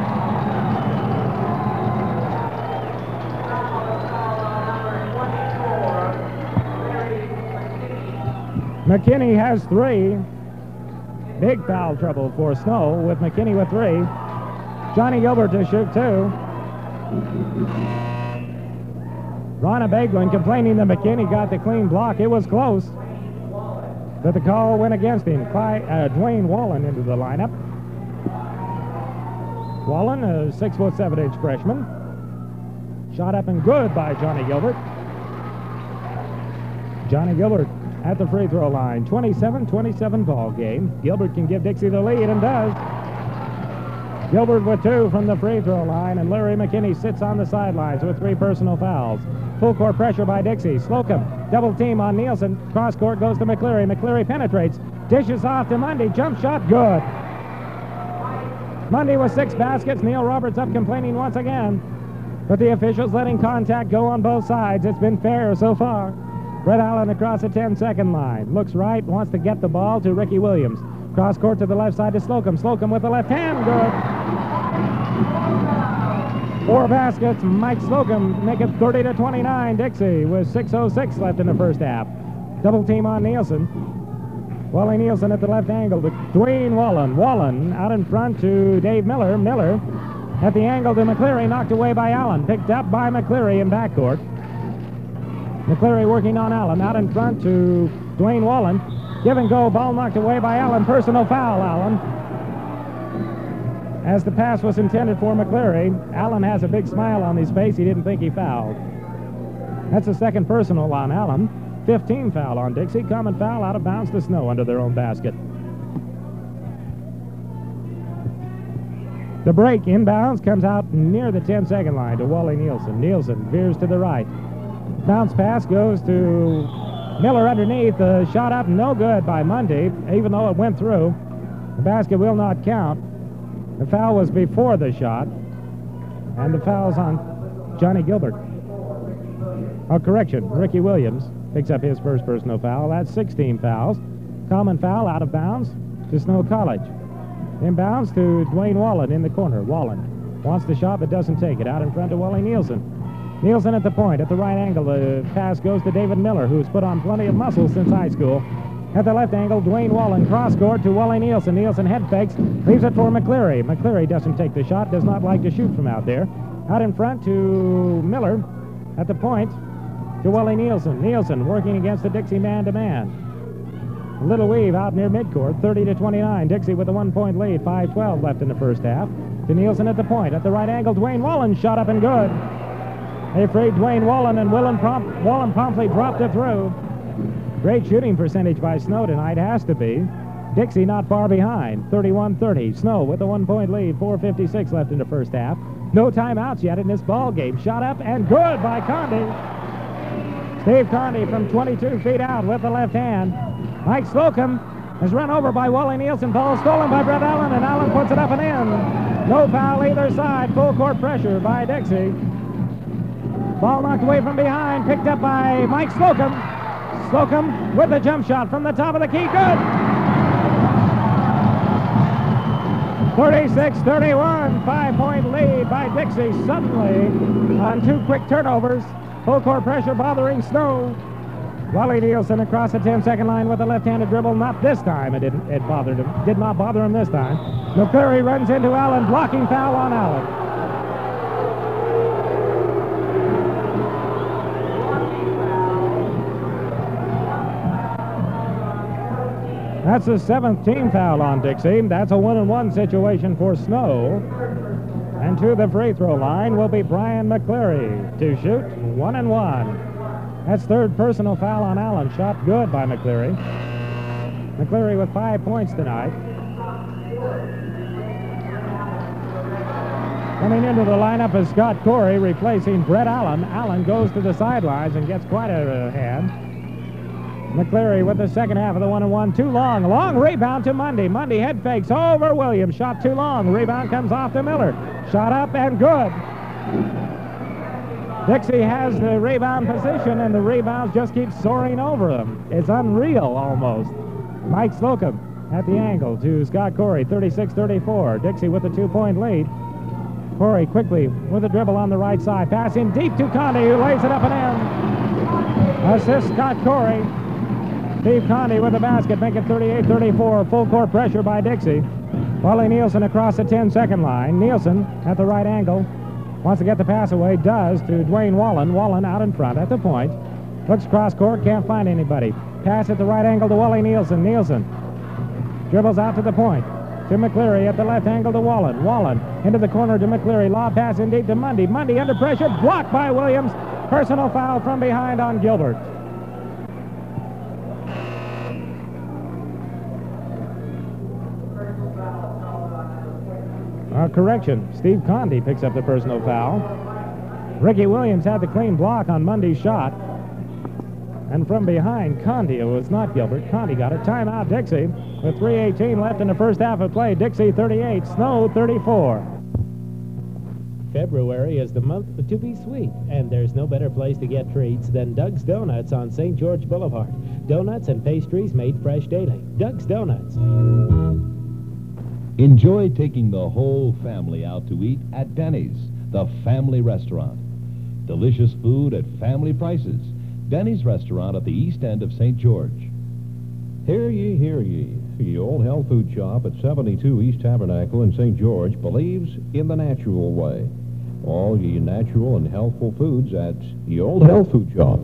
McKinney has three. Big foul trouble for Snow with McKinney with three. Johnny Gilbert to shoot two. Ronna Baglin complaining that McKinney got the clean block. It was close, but the call went against him. By, uh, Dwayne Wallen into the lineup. Wallen, a six foot seven inch freshman. Shot up and good by Johnny Gilbert. Johnny Gilbert at the free throw line. twenty-seven twenty-seven ball game. Gilbert can give Dixie the lead and does. Gilbert with two from the free throw line, and Larry McKinney sits on the sidelines with three personal fouls. Full court pressure by Dixie. Slocum, double team on Nielsen. Cross court goes to McCleary. McCleary penetrates. Dishes off to Mundy. Jump shot, good. Mundy with six baskets. Neil Roberts up complaining once again. But the officials letting contact go on both sides. It's been fair so far. Brett Allen across the ten-second line. Looks right, wants to get the ball to Ricky Williams. Cross court to the left side to Slocum. Slocum with the left hand, good. Four baskets. Mike Slocum make it thirty to twenty-nine. Dixie with six oh six left in the first half. Double team on Nielsen. Wally Nielsen at the left angle to Dwayne Wallen. Wallen out in front to Dave Miller. Miller at the angle to McCleary, knocked away by Allen. Picked up by McCleary in backcourt. McCleary working on Allen. Out in front to Dwayne Wallen. Give and go, ball knocked away by Allen. Personal foul, Allen. As the pass was intended for McCleary, Allen has a big smile on his face. He didn't think he fouled. That's the second personal on Allen. fifteen foul on Dixie. Common foul out of bounds to Snow under their own basket. The break inbounds comes out near the ten-second line to Wally Nielsen. Nielsen veers to the right. Bounce pass goes to Miller underneath. The shot up, no good by Mundy, even though it went through. The basket will not count. The foul was before the shot, and the foul's on Johnny Gilbert. Oh, correction, Ricky Williams picks up his first personal foul. That's sixteen fouls. Common foul out of bounds to Snow College. Inbounds to Dwayne Wallen in the corner. Wallen wants the shot but doesn't take it. Out in front to Wally Nielsen. Nielsen at the point, at the right angle. The pass goes to David Miller, who's put on plenty of muscle since high school. At the left angle, Dwayne Wallen cross-court to Wally Nielsen. Nielsen head fakes, leaves it for McCleary. McCleary doesn't take the shot, does not like to shoot from out there. Out in front to Miller. At the point to Wally Nielsen. Nielsen working against the Dixie man-to-man. Little weave out near midcourt, thirty to twenty-nine. Dixie with a one-point lead, five twelve left in the first half. To Nielsen at the point. At the right angle, Dwayne Wallen shot up and good. They freed Dwayne Wallen, and Wallen, prompt, Wallen promptly dropped it through. Great shooting percentage by Snow tonight, has to be. Dixie not far behind, thirty-one thirty. Snow with a one-point lead, four fifty-six left in the first half. No timeouts yet in this ball game. Shot up and good by Conde. Steve Conde from twenty-two feet out with the left hand. Mike Slocum is run over by Wally Nielsen. Ball stolen by Brett Allen, and Allen puts it up and in. No foul either side. Full court pressure by Dixie. Ball knocked away from behind, picked up by Mike Slocum. Slocum with the jump shot from the top of the key. Good! thirty-six thirty-one, five-point lead by Dixie suddenly on two quick turnovers. Full court pressure bothering Snow. Wally Nielsen across the ten-second line with a left-handed dribble. Not this time. It didn't. It bothered him. Did not bother him this time. McCleary runs into Allen. Blocking foul on Allen. That's the seventh team foul on Dixie. That's a one-and-one situation for Snow. And to the free throw line will be Brian McCleary to shoot one and one. That's third personal foul on Allen. Shot good by McCleary. McCleary with five points tonight. Coming into the lineup is Scott Corey replacing Brett Allen. Allen goes to the sidelines and gets quite a hand. McCleary with the second half of the one and one. Too long. Long rebound to Mundy. Mundy head fakes over Williams. Shot too long. Rebound comes off to Miller. Shot up and good. Dixie has the rebound position, and the rebounds just keep soaring over them. It's unreal almost. Mike Slocum at the angle to Scott Corey, thirty-six thirty-four. Dixie with a two-point lead. Corey quickly with a dribble on the right side. Passing deep to Conde, who lays it up and in. Assist Scott Corey. Steve Conde with the basket, make it thirty-eight thirty-four. Full court pressure by Dixie. Wally Nielsen across the ten-second line. Nielsen at the right angle. Wants to get the pass away, does, to Dwayne Wallen. Wallen out in front at the point. Looks cross court, can't find anybody. Pass at the right angle to Wally Nielsen. Nielsen dribbles out to the point. To McCleary at the left angle to Wallen. Wallen into the corner to McCleary. Lob pass indeed to Mundy. Mundy under pressure, blocked by Williams. Personal foul from behind on Gilbert. Uh, correction, Steve Conde picks up the personal foul. Ricky Williams had the clean block on Mundy's shot. And from behind, Conde, it was not Gilbert. Conde got a timeout, Dixie. With three eighteen left in the first half of play. Dixie thirty-eight, Snow thirty-four. February is the month to be sweet, and there's no better place to get treats than Doug's Donuts on Saint George Boulevard. Donuts and pastries made fresh daily. Doug's Donuts. Enjoy taking the whole family out to eat at Denny's, the family restaurant. Delicious food at family prices. Denny's restaurant at the east end of Saint George. Hear ye, hear ye. The Old Health Food Shop at seventy-two East Tabernacle in Saint George believes in the natural way. All ye natural and healthful foods at the Old Health Food Shop.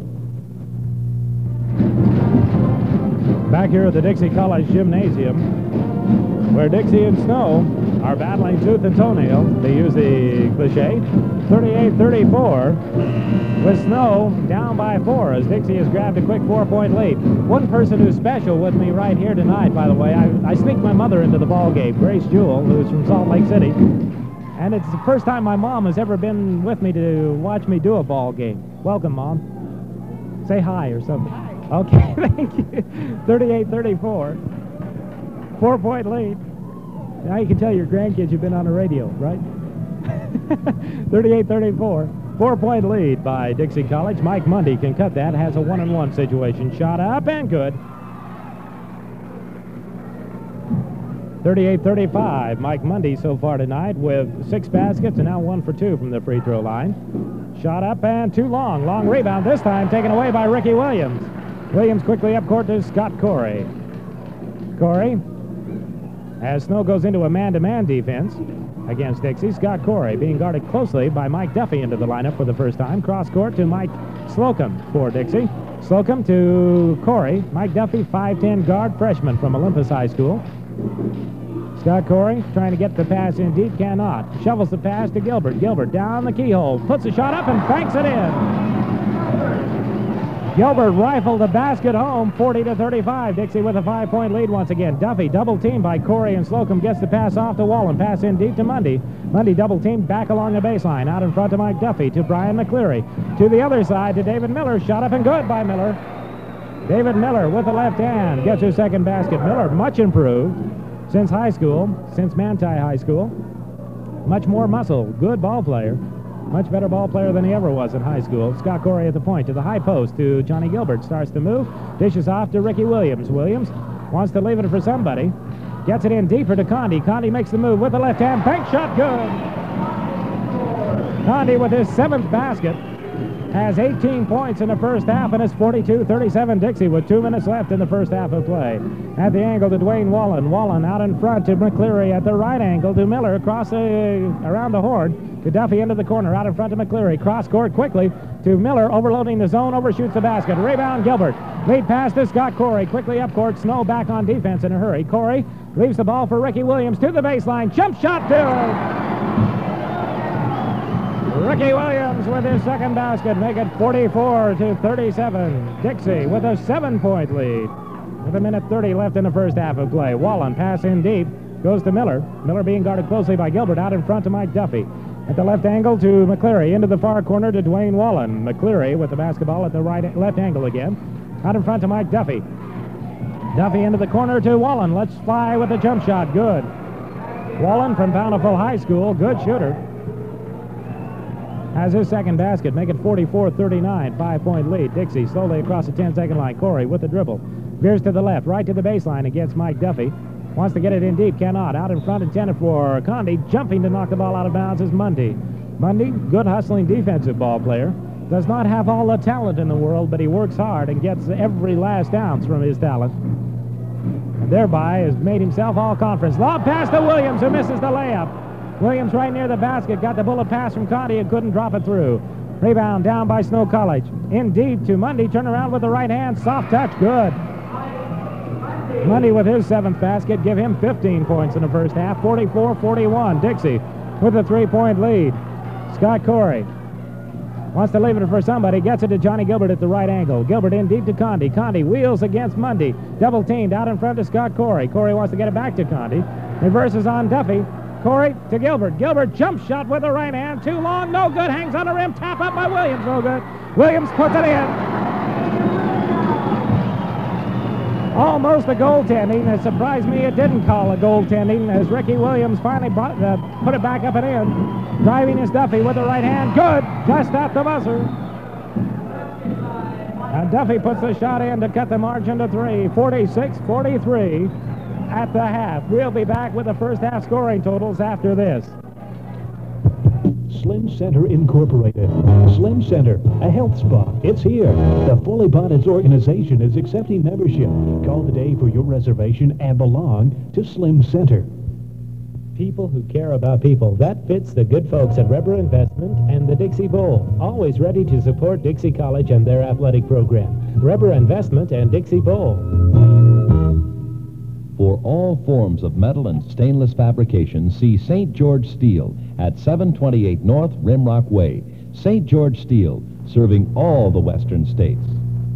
Back here at the Dixie College Gymnasium, where Dixie and Snow are battling tooth and toenail. They use the cliche, thirty-eight thirty-four, with Snow down by four as Dixie has grabbed a quick four-point lead. One person who's special with me right here tonight, by the way, I, I sneaked my mother into the ball game, Grace Jewell, who's from Salt Lake City. And it's the first time my mom has ever been with me to watch me do a ball game. Welcome, Mom. Say hi or something. Hi. Okay, thank you. thirty-eight thirty-four. Four-point lead. Now you can tell your grandkids you've been on the radio, right? thirty-eight thirty-four. Four-point lead by Dixie College. Mike Mundy can cut that. Has a one-and-one situation. Shot up and good. thirty-eight thirty-five. Mike Mundy so far tonight with six baskets and now one for two from the free throw line. Shot up and too long. Long rebound this time taken away by Ricky Williams. Williams quickly up court to Scott Corey. Corey, as Snow goes into a man-to-man defense against Dixie, Scott Corey being guarded closely by Mike Duffy into the lineup for the first time. Cross court to Mike Slocum for Dixie. Slocum to Corey. Mike Duffy, five ten guard freshman from Olympus High School. Scott Corey trying to get the pass in deep, cannot. Shovels the pass to Gilbert. Gilbert down the keyhole, puts a shot up and banks it in. Gilbert rifled the basket home, forty to thirty-five. Dixie with a five-point lead once again. Duffy double teamed by Corey and Slocum gets the pass off to Wallen. Pass in deep to Mundy. Mundy double teamed back along the baseline. Out in front to Mike Duffy to Brian McCleary. To the other side to David Miller. Shot up and good by Miller. David Miller with the left hand gets his second basket. Miller much improved since high school, since Manti High School. Much more muscle. Good ball player. Much better ball player than he ever was in high school. Scott Corey at the point to the high post to Johnny Gilbert. Starts to move. Dishes off to Ricky Williams. Williams wants to leave it for somebody. Gets it in deeper to Condi. Condi makes the move with the left hand. Bank shot good. Condi with his seventh basket has eighteen points in the first half, and it's forty-two thirty-seven Dixie with two minutes left in the first half of play. At the angle to Dwayne Wallen. Wallen out in front to McCleary at the right angle to Miller across the, around the horn to Duffy into the corner. Out in front to McCleary. Cross court quickly to Miller, overloading the zone, overshoots the basket. Rebound Gilbert. Lead pass to Scott Corey. Quickly up court. Snow back on defense in a hurry. Corey leaves the ball for Ricky Williams to the baseline. Jump shot good. Ricky Williams with his second basket, make it forty-four to thirty-seven. Dixie with a seven-point lead. With a minute thirty left in the first half of play. Wallen pass in deep, goes to Miller. Miller being guarded closely by Gilbert. Out in front to Mike Duffy. At the left angle to McCleary. Into the far corner to Dwayne Wallen. McCleary with the basketball at the right left angle again. Out in front to Mike Duffy. Duffy into the corner to Wallen. Let's fly with the jump shot. Good. Wallen from Bountiful High School. Good shooter. Has his second basket, make it forty-four thirty-nine, five-point lead. Dixie slowly across the ten-second line. Corey with the dribble. Veers to the left, right to the baseline against Mike Duffy. Wants to get it in deep, cannot. Out in front, intended for Condi. Jumping to knock the ball out of bounds is Mundy. Mundy, good hustling defensive ball player. Does not have all the talent in the world, but he works hard and gets every last ounce from his talent. And thereby has made himself all-conference. Lob pass to Williams, who misses the layup. Williams right near the basket, got the bullet pass from Condi and couldn't drop it through. Rebound down by Snow College. In deep to Mundy, turn around with the right hand, soft touch, good. Mundy with his seventh basket, give him fifteen points in the first half, forty-four forty-one. Dixie with a three-point lead. Scott Corey wants to leave it for somebody, gets it to Johnny Gilbert at the right angle. Gilbert in deep to Condi. Condi wheels against Mundy. Double teamed out in front to Scott Corey. Corey wants to get it back to Condi. Reverses on Duffy. Corey to Gilbert. Gilbert jump shot with the right hand. Too long, no good. Hangs on the rim. Tap up by Williams. No good. Williams puts it in. Almost a goaltending. It surprised me it didn't call a goaltending as Ricky Williams finally brought, uh, put it back up and in. Driving his Duffy with the right hand. Good. Just at the buzzer. And Duffy puts the shot in to cut the margin to three. forty-six forty-three. At the half. We'll be back with the first half scoring totals after this. Slim Center Incorporated. Slim Center, a health spa. It's here. The Fully Bonded organization is accepting membership. Call today for your reservation and belong to Slim Center. People who care about people. That fits the good folks at Reber Investment and the Dixie Bowl. Always ready to support Dixie College and their athletic program. Reber Investment and Dixie Bowl. For all forms of metal and stainless fabrication, see Saint George Steel at seven twenty-eight North Rimrock Way. Saint George Steel, serving all the western states.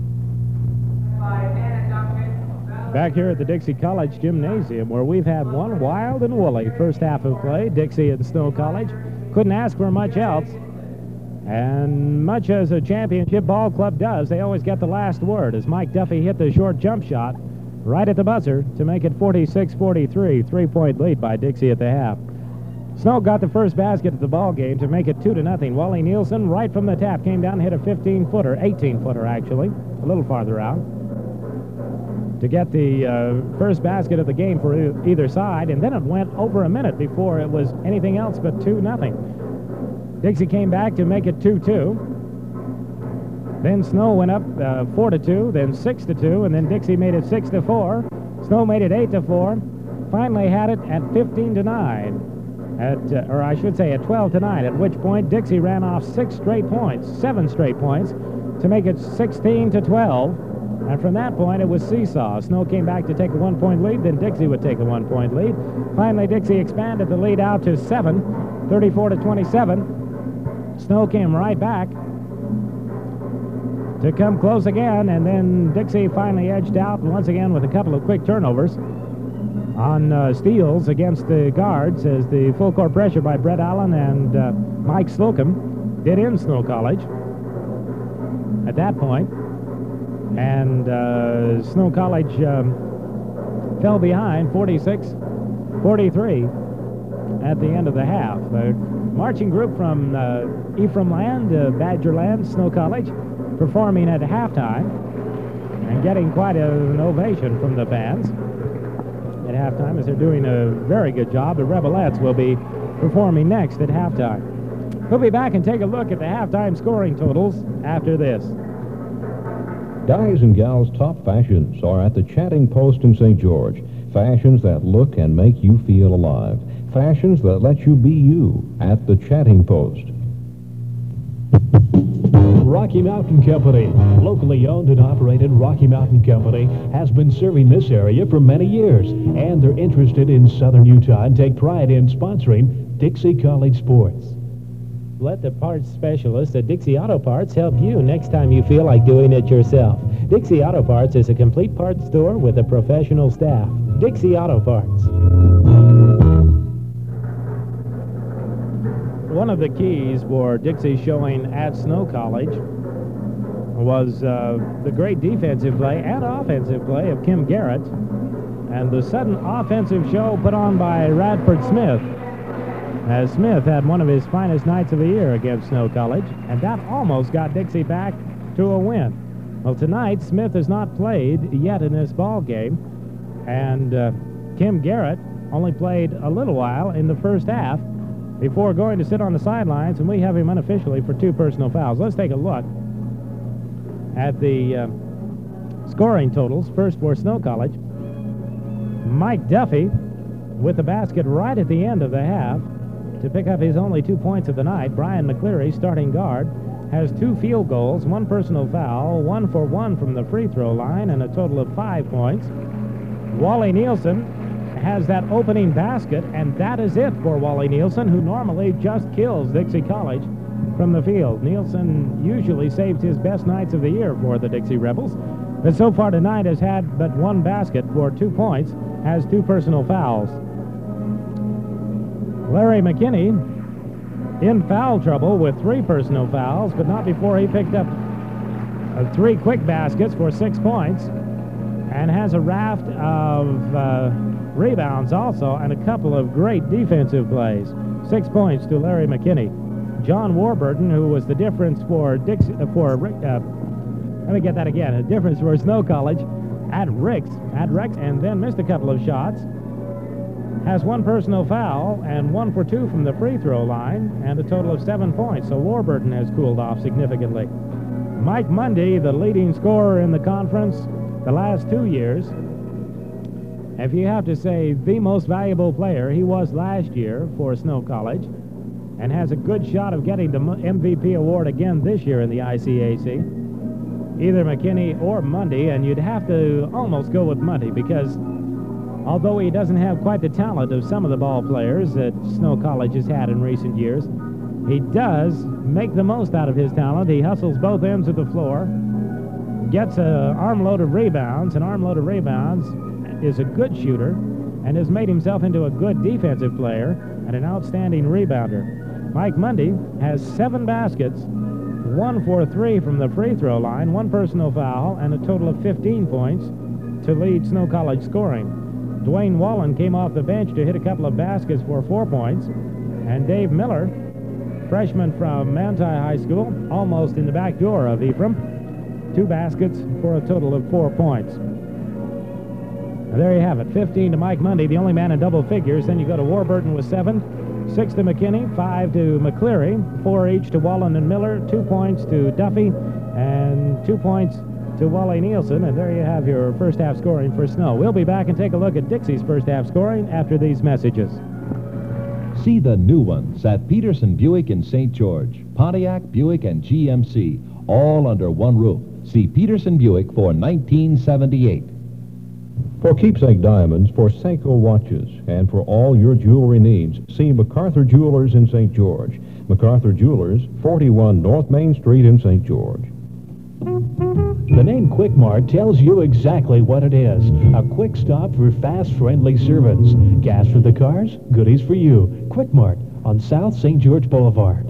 Back here at the Dixie College Gymnasium, where we've had one wild and woolly first half of play. Dixie and Snow College couldn't ask for much else. And much as a championship ball club does, they always get the last word as Mike Duffy hit the short jump shot right at the buzzer to make it forty-six forty-three, three-point lead by Dixie at the half. Snow got the first basket of the ball game to make it two to nothing. Wally Nielsen, right from the tap, came down and hit a fifteen-footer, eighteen-footer actually, a little farther out, to get the uh, first basket of the game for e either side, and then it went over a minute before it was anything else but two nothing. Dixie came back to make it two two. Then Snow went up uh, four to two, then six to two, and then Dixie made it six to four. Snow made it eight to four. Finally had it at fifteen to nine, at uh, or I should say at twelve to nine. At which point Dixie ran off six straight points, seven straight points, to make it sixteen to twelve. And from that point, it was seesaw. Snow came back to take a one-point lead, then Dixie would take a one-point lead. Finally, Dixie expanded the lead out to seven, thirty-four to twenty-seven. Snow came right back to come close again, and then Dixie finally edged out once again with a couple of quick turnovers on uh, steals against the guards as the full court pressure by Brett Allen and uh, Mike Slocum did in Snow College at that point. And uh, Snow College um, fell behind forty-six forty-three at the end of the half. The marching group from uh, Ephraim Land, uh, Badger Land, Snow College, performing at halftime and getting quite a, an ovation from the fans at halftime as they're doing a very good job. The Rebelettes will be performing next at halftime. We'll be back and take a look at the halftime scoring totals after this. Guys and gals' top fashions are at the Chatting Post in Saint George. Fashions that look and make you feel alive. Fashions that let you be you at the Chatting Post. Rocky Mountain Company, locally owned and operated. Rocky Mountain Company has been serving this area for many years, and they're interested in southern Utah and take pride in sponsoring Dixie College sports. Let the parts specialist at Dixie Auto Parts help you next time you feel like doing it yourself. Dixie Auto Parts is a complete parts store with a professional staff. Dixie Auto Parts. One of the keys for Dixie showing at Snow College was uh, the great defensive play and offensive play of Kim Garrett and the sudden offensive show put on by Radford Smith, as Smith had one of his finest nights of the year against Snow College, and that almost got Dixie back to a win. Well, tonight, Smith has not played yet in this ball game, and uh, Kim Garrett only played a little while in the first half before going to sit on the sidelines, and we have him unofficially for two personal fouls. Let's take a look at the uh, scoring totals. First for Snow College, Mike Duffy with the basket right at the end of the half to pick up his only two points of the night. Brian McCleary, starting guard, has two field goals, one personal foul, one for one from the free throw line, and a total of five points. Wally Nielsen has that opening basket, and that is it for Wally Nielsen, who normally just kills Dixie College from the field. Nielsen usually saves his best nights of the year for the Dixie Rebels, but so far tonight has had but one basket for two points, has two personal fouls. Larry McKinney in foul trouble with three personal fouls, but not before he picked up uh, three quick baskets for six points and has a raft of uh, rebounds also and a couple of great defensive plays. Six points to Larry McKinney. John Warburton, who was the difference for Dixie, uh, for uh, let me get that again, a difference for Snow College at Ricks, at Rex, and then missed a couple of shots, has one personal foul and one for two from the free throw line, and a total of seven points. So Warburton has cooled off significantly. Mike Mundy, the leading scorer in the conference the last two years. If you have to say the most valuable player, he was last year for Snow College, and has a good shot of getting the M V P award again this year in the I C A C. Either McKinney or Mundy, and you'd have to almost go with Mundy because although he doesn't have quite the talent of some of the ball players that Snow College has had in recent years, he does make the most out of his talent. He hustles both ends of the floor, gets an armload of rebounds, an armload of rebounds, is a good shooter, and has made himself into a good defensive player and an outstanding rebounder. Mike Mundy has seven baskets, one for three from the free throw line, one personal foul, and a total of fifteen points to lead Snow College scoring. Dwayne Wallen came off the bench to hit a couple of baskets for four points, and Dave Miller, freshman from Manti High School, almost in the back door of Ephraim, two baskets for a total of four points. And there you have it, fifteen to Mike Mundy, the only man in double figures. Then you go to Warburton with seven, six to McKinney, five to McCleary, four each to Wallen and Miller, two points to Duffy, and two points to Wally Nielsen. And there you have your first half scoring for Snow. We'll be back and take a look at Dixie's first half scoring after these messages. See the new ones at Peterson Buick in Saint George, Pontiac, Buick, and G M C, all under one roof. See Peterson Buick for nineteen seventy-eight. For keepsake diamonds, for Seiko watches, and for all your jewelry needs, see MacArthur Jewelers in Saint George. MacArthur Jewelers, forty-one North Main Street in Saint George. The name Quick Mart tells you exactly what it is. A quick stop for fast, friendly service. Gas for the cars, goodies for you. Quick Mart on South Saint George Boulevard.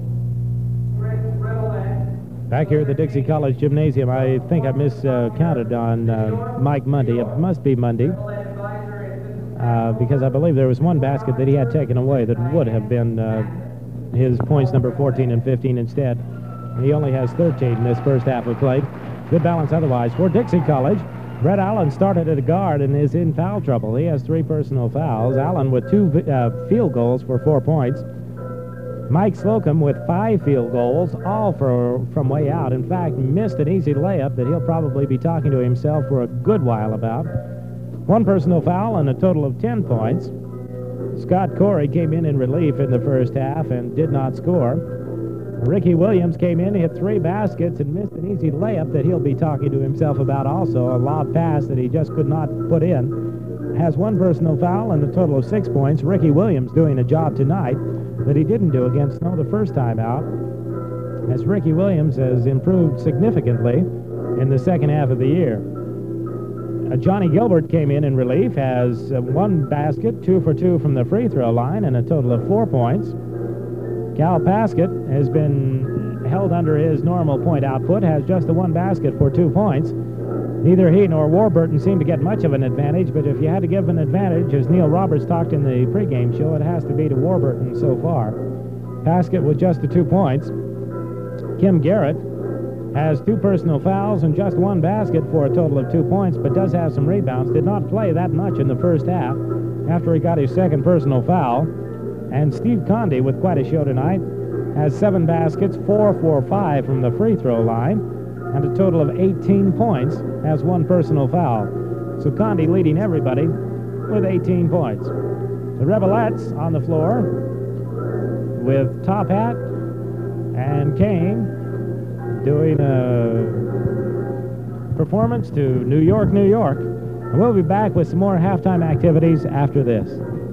Back here at the Dixie College Gymnasium, I think I miscounted on uh, Mike Mundy. It must be Mundy, uh, because I believe there was one basket that he had taken away that would have been uh, his points number fourteen and fifteen instead. He only has thirteen in this first half of play. Good balance otherwise for Dixie College. Brett Allen started at a guard and is in foul trouble. He has three personal fouls. Allen with two uh, field goals for four points. Mike Slocum with five field goals, all for, from way out. In fact, missed an easy layup that he'll probably be talking to himself for a good while about. One personal foul and a total of ten points. Scott Corey came in in relief in the first half and did not score. Ricky Williams came in, hit three baskets, and missed an easy layup that he'll be talking to himself about also, a lob pass that he just could not put in. Has one personal foul and a total of six points. Ricky Williams doing a job tonight that he didn't do against Snow the first time out, as Ricky Williams has improved significantly in the second half of the year. Uh, Johnny Gilbert came in in relief, has uh, one basket, two for two from the free throw line, and a total of four points. Cal Paskett has been held under his normal point output, has just the one basket for two points. Neither he nor Warburton seem to get much of an advantage, but if you had to give an advantage, as Neil Roberts talked in the pregame show, it has to be to Warburton so far. Paskett with just the two points. Kim Garrett has two personal fouls and just one basket for a total of two points, but does have some rebounds. Did not play that much in the first half after he got his second personal foul. And Steve Conde, with quite a show tonight, has seven baskets, four for five from the free throw line, and a total of eighteen points, has one personal foul. So Conde leading everybody with eighteen points. The Rebelettes on the floor with Top Hat and Kane doing a performance to New York, New York. And we'll be back with some more halftime activities after this.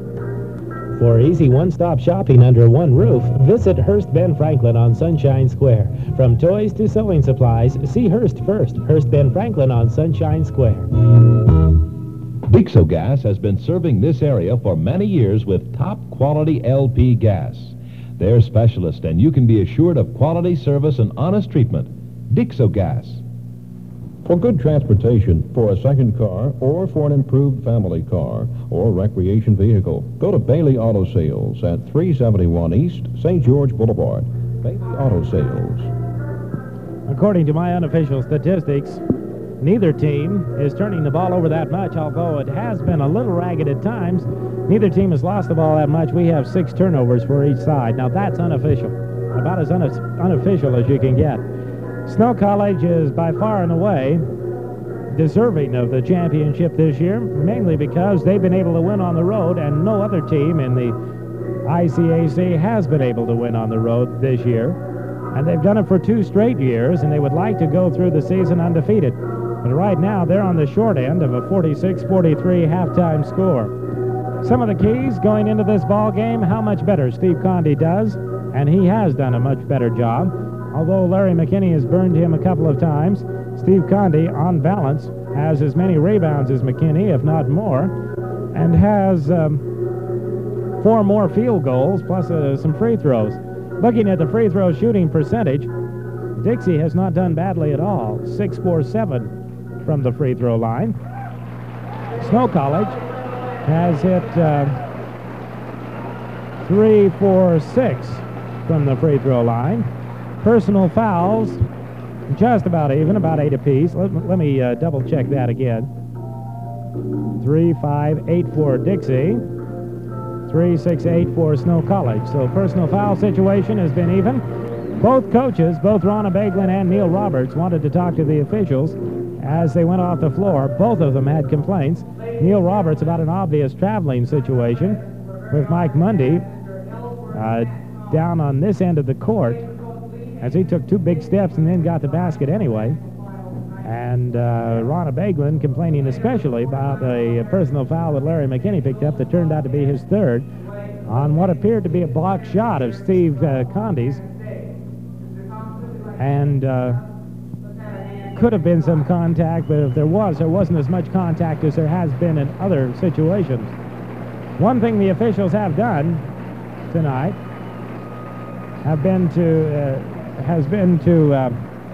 For easy one-stop shopping under one roof, visit Hearst Ben Franklin on Sunshine Square. From toys to sewing supplies, see Hearst first. Hearst Ben Franklin on Sunshine Square. Dixo Gas has been serving this area for many years with top-quality L P gas. They're specialists, and you can be assured of quality service and honest treatment. Dixo Gas. For good transportation, for a second car, or for an improved family car or recreation vehicle, go to Bailey Auto Sales at three seventy-one East Saint George Boulevard. Bailey Auto Sales. According to my unofficial statistics, neither team is turning the ball over that much, although it has been a little ragged at times. Neither team has lost the ball that much. We have six turnovers for each side. Now, that's unofficial. About as une- unofficial as you can get. Snow College is by far and away deserving of the championship this year, mainly because they've been able to win on the road, and no other team in the I C A C has been able to win on the road this year. And they've done it for two straight years, and they would like to go through the season undefeated. But right now, they're on the short end of a forty-six forty-three halftime score. Some of the keys going into this ball game, how much better Steve Conde does, and he has done a much better job. Although Larry McKinney has burned him a couple of times, Steve Conde, on balance, has as many rebounds as McKinney, if not more, and has um, four more field goals, plus uh, some free throws. Looking at the free throw shooting percentage, Dixie has not done badly at all. six four seven from the free throw line. Snow College has hit uh, three four six from the free throw line. Personal fouls, just about even, about eight apiece. Let, let me uh, double check that again. three five eight for Dixie. three six eight for Snow College. So personal foul situation has been even. Both coaches, both Ronna Beglin and Neil Roberts, wanted to talk to the officials as they went off the floor. Both of them had complaints. Neil Roberts about an obvious traveling situation with Mike Mundy uh, down on this end of the court, as he took two big steps and then got the basket anyway. And uh, Ronna Beglin complaining especially about a personal foul that Larry McKinney picked up that turned out to be his third on what appeared to be a blocked shot of Steve uh, Conde's. And uh, could have been some contact, but if there was, there wasn't as much contact as there has been in other situations. One thing the officials have done tonight have been to, uh, has been to uh,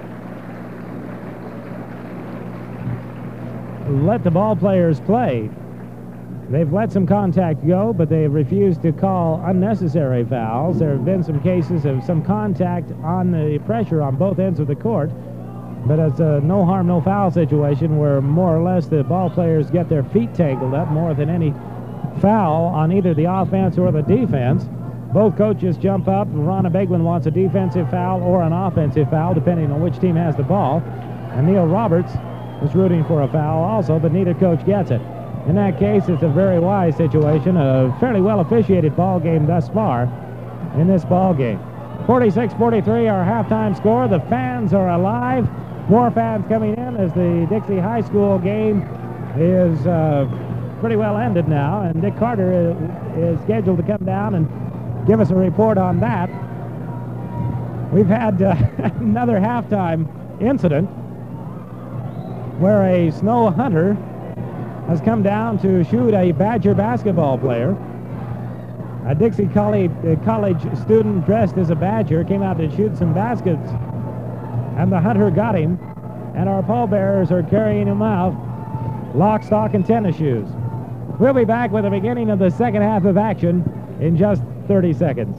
let the ball players play. They've let some contact go, but they've refused to call unnecessary fouls. There have been some cases of some contact on the pressure on both ends of the court, but it's a no harm, no foul situation where more or less the ball players get their feet tangled up more than any foul on either the offense or the defense. Both coaches jump up. Ronna Beglin wants a defensive foul or an offensive foul, depending on which team has the ball. And Neil Roberts is rooting for a foul also, but neither coach gets it. In that case, it's a very wise situation, a fairly well officiated ball game thus far in this ball game. forty-six forty-three, our halftime score. The fans are alive. More fans coming in as the Dixie High School game is uh, pretty well ended now, and Dick Carter is, is scheduled to come down and give us a report on that. We've had uh, another halftime incident where a snow hunter has come down to shoot a Badger basketball player. A Dixie College, uh, college student dressed as a Badger came out to shoot some baskets, and the hunter got him, and our pallbearers are carrying him out, lock, stock, and tennis shoes. We'll be back with the beginning of the second half of action in just thirty seconds.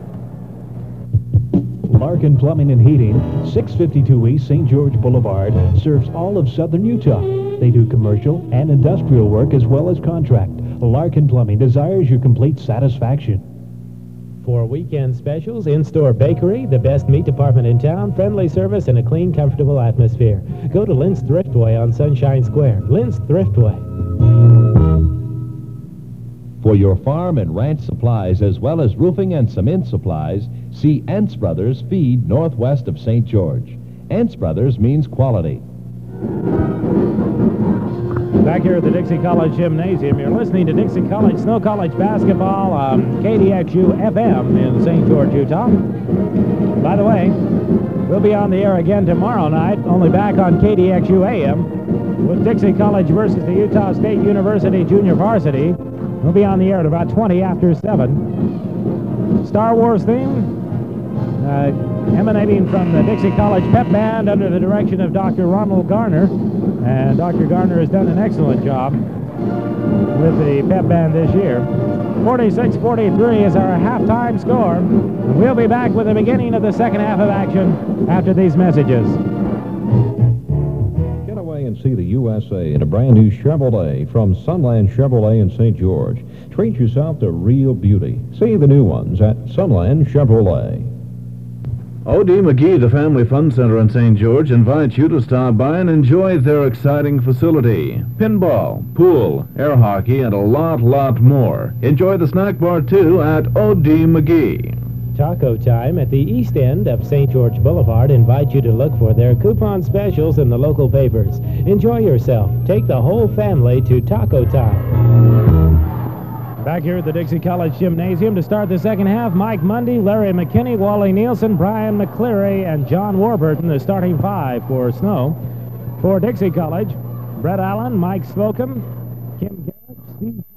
Larkin Plumbing and Heating, six fifty-two East Saint George Boulevard, serves all of southern Utah. They do commercial and industrial work as well as contract. Larkin Plumbing desires your complete satisfaction. For weekend specials, in-store bakery, the best meat department in town, friendly service, and a clean, comfortable atmosphere. Go to Lynn's Thriftway on Sunshine Square. Lynn's Thriftway. For your farm and ranch supplies, as well as roofing and cement supplies, see Ents Brothers Feed northwest of Saint George. Ents Brothers means quality. Back here at the Dixie College Gymnasium, you're listening to Dixie College Snow College basketball on K D X U F M in Saint George, Utah. By the way, we'll be on the air again tomorrow night, only back on K D X U A M, with Dixie College versus the Utah State University Junior Varsity. We'll be on the air at about twenty after seven. Star Wars theme uh, emanating from the Dixie College Pep Band under the direction of Doctor Ronald Garner. And Doctor Garner has done an excellent job with the Pep Band this year. forty-six forty-three is our halftime score. And we'll be back with the beginning of the second half of action after these messages. And see the U S A in a brand new Chevrolet from Sunland Chevrolet in Saint George. Treat yourself to real beauty. See the new ones at Sunland Chevrolet. O D. McGee, the Family Fun Center in Saint George, invites you to stop by and enjoy their exciting facility. Pinball, pool, air hockey, and a lot, lot more. Enjoy the snack bar, too, at O D. McGee. Taco Time at the east end of Saint George Boulevard invites you to look for their coupon specials in the local papers. Enjoy yourself. Take the whole family to Taco Time. Back here at the Dixie College Gymnasium to start the second half, Mike Mundy, Larry McKinney, Wally Nielsen, Brian McCleary, and John Warburton, the starting five for Snow. For Dixie College, Brett Allen, Mike Slocum, Kim Garrett, Steve